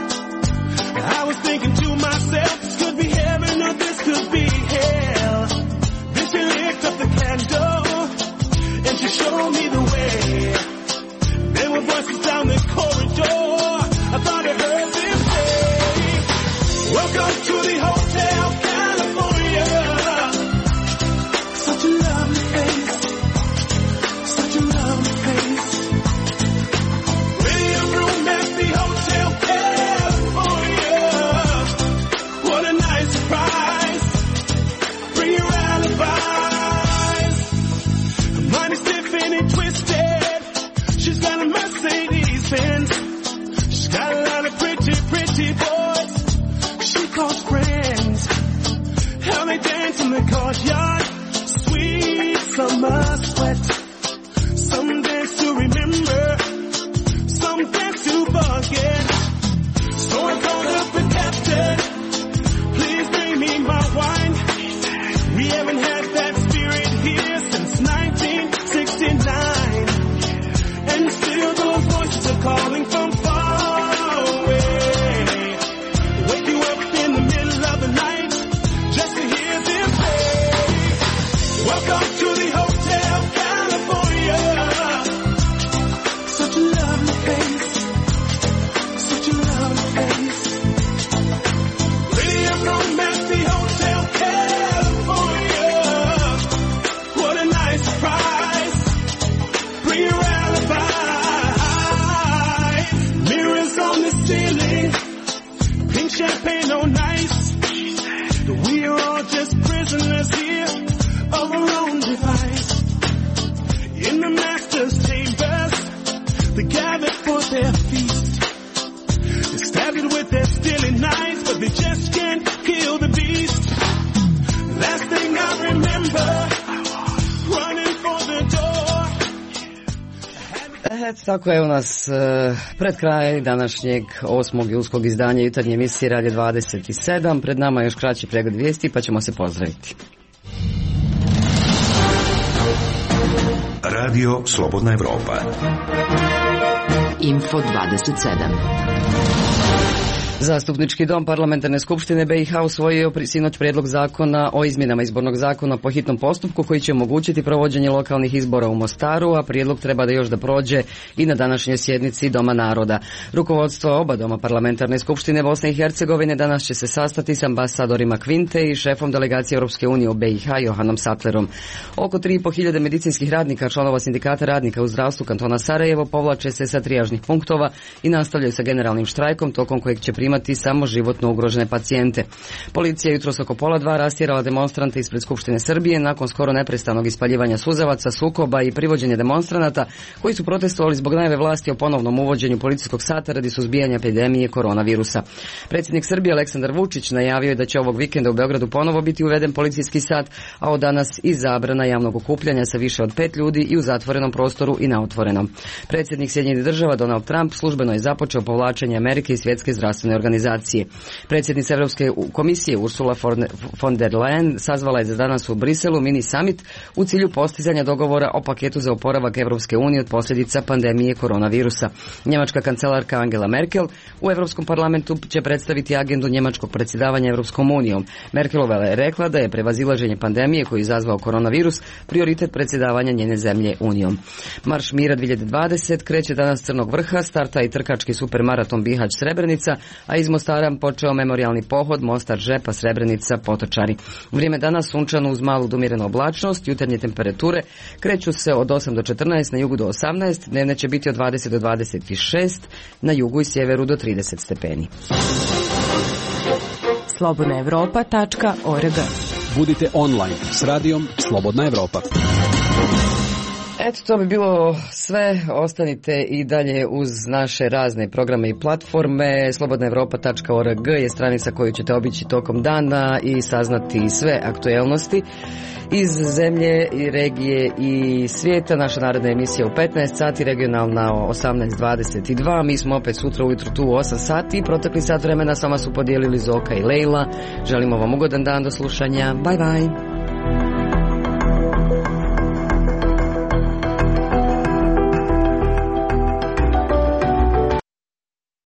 I was thinking to myself, this could be heaven or this could be hell. Then she lit up the candle and she showed me the way. There were voices down the corridor. I thought I heard them say, welcome to the Hotel California. Such a lovely face, such a lovely face. Video room at the Hotel California. What a nice surprise. Bring your alibis. Her mind is stiff and twisted. She's got a Mercedes Benz. She's got a lot of pretty, pretty boys she calls friends. How they dance in the courtyard. Sweet summer sweat. Some dance to remember, some dance to forget. So I called up the captain. Please bring me my wine. We haven't had that spirit here since 1969. And still those voices are calling from far away. Wake you up they just can't kill the beast. Last thing I remember, running for the door. Eto, tako je u nas pred kraj današnjeg 8. julskog izdanja jutarnje emisije Radio 27. Pred nama je još kraći pregled vijesti, pa ćemo se pozdraviti. Radio Slobodna Evropa. Info 27. Zastupnički dom Parlamentarne skupštine BiH usvojio sinoć prijedlog zakona o izmjenama izbornog zakona po hitnom postupku koji će omogućiti provođenje lokalnih izbora u Mostaru, a prijedlog treba da još da prođe i na današnjoj sjednici Doma naroda. Rukovodstvo oba doma Parlamentarne skupštine Bosne i Hercegovine danas će se sastati s ambasadorima Kvinte i šefom delegacije Europske unije u BiH Johanom Sattlerom. Oko 3.500 medicinskih radnika, članova sindikata radnika u zdravstvu kantona Sarajevo povlače se sa trijažnih punktova i nastavljaju sa generalnim štrajkom tokom kojeg će primati samo životno ugrožene pacijente. Policija jutros oko 1:30 rastjerala demonstrante ispred Skupštine Srbije nakon skoro neprestanog ispaljivanja suzavaca, sukoba i privođenja demonstranata koji su protestovali zbog najave vlasti o ponovnom uvođenju policijskog sata radi suzbijanja epidemije koronavirusa. Predsjednik Srbije Aleksandar Vučić najavio je da će ovog vikenda u Beogradu ponovo biti uveden policijski sat, a od danas i zabrana javnog okupljanja sa više od 5 ljudi i u zatvorenom prostoru i na otvorenom. Predsjednik Sjedinjenih Država Donald Trump službeno je započeo povlačenje Amerike iz Svjetske zdravstvene organizacije. Predsjednica Europske komisije Ursula von der Leyen sazvala je za danas u Briselu mini summit u cilju postizanja dogovora o paketu za oporavak Europske unije od posljedica pandemije koronavirusa. Njemačka kancelarka Angela Merkel u Europskom parlamentu će predstaviti agendu njemačkog predsjedavanja Europskom unijom. Merkelova je rekla da je prevazilaženje pandemije koju je izazvao koronavirus prioritet predsjedavanja njene zemlje Unijom. Marš mira 2020 kreće danas Crnog vrha, starta i trkački supermaraton Bihać Srebrenica, a iz Mostara počeo memorijalni pohod Mostar Žepa Srebrenica Potočari. Vrijeme danas sunčano uz malu umirenu oblačnost, jutarnje temperature kreću se od 8 do 14, na jugu do 18, dnevne će biti od 20 do 26, na jugu i sjeveru do 30 stepeni. slobodnaevropa.org. Budite online s radijom Slobodna Evropa. Eto, to bi bilo sve. Ostanite i dalje uz naše razne programe i platforme. slobodnaevropa.org je stranica koju ćete obići tokom dana i saznati sve aktuelnosti iz zemlje i regije i svijeta. Naša naredna emisija u 15 sati, regionalna o 18:22. Mi smo opet sutra ujutro tu u 8 sati. Protekli sat vremena sama su podijelili Zoka i Lejla. Želimo vam ugodan dan, do slušanja. Bye bye.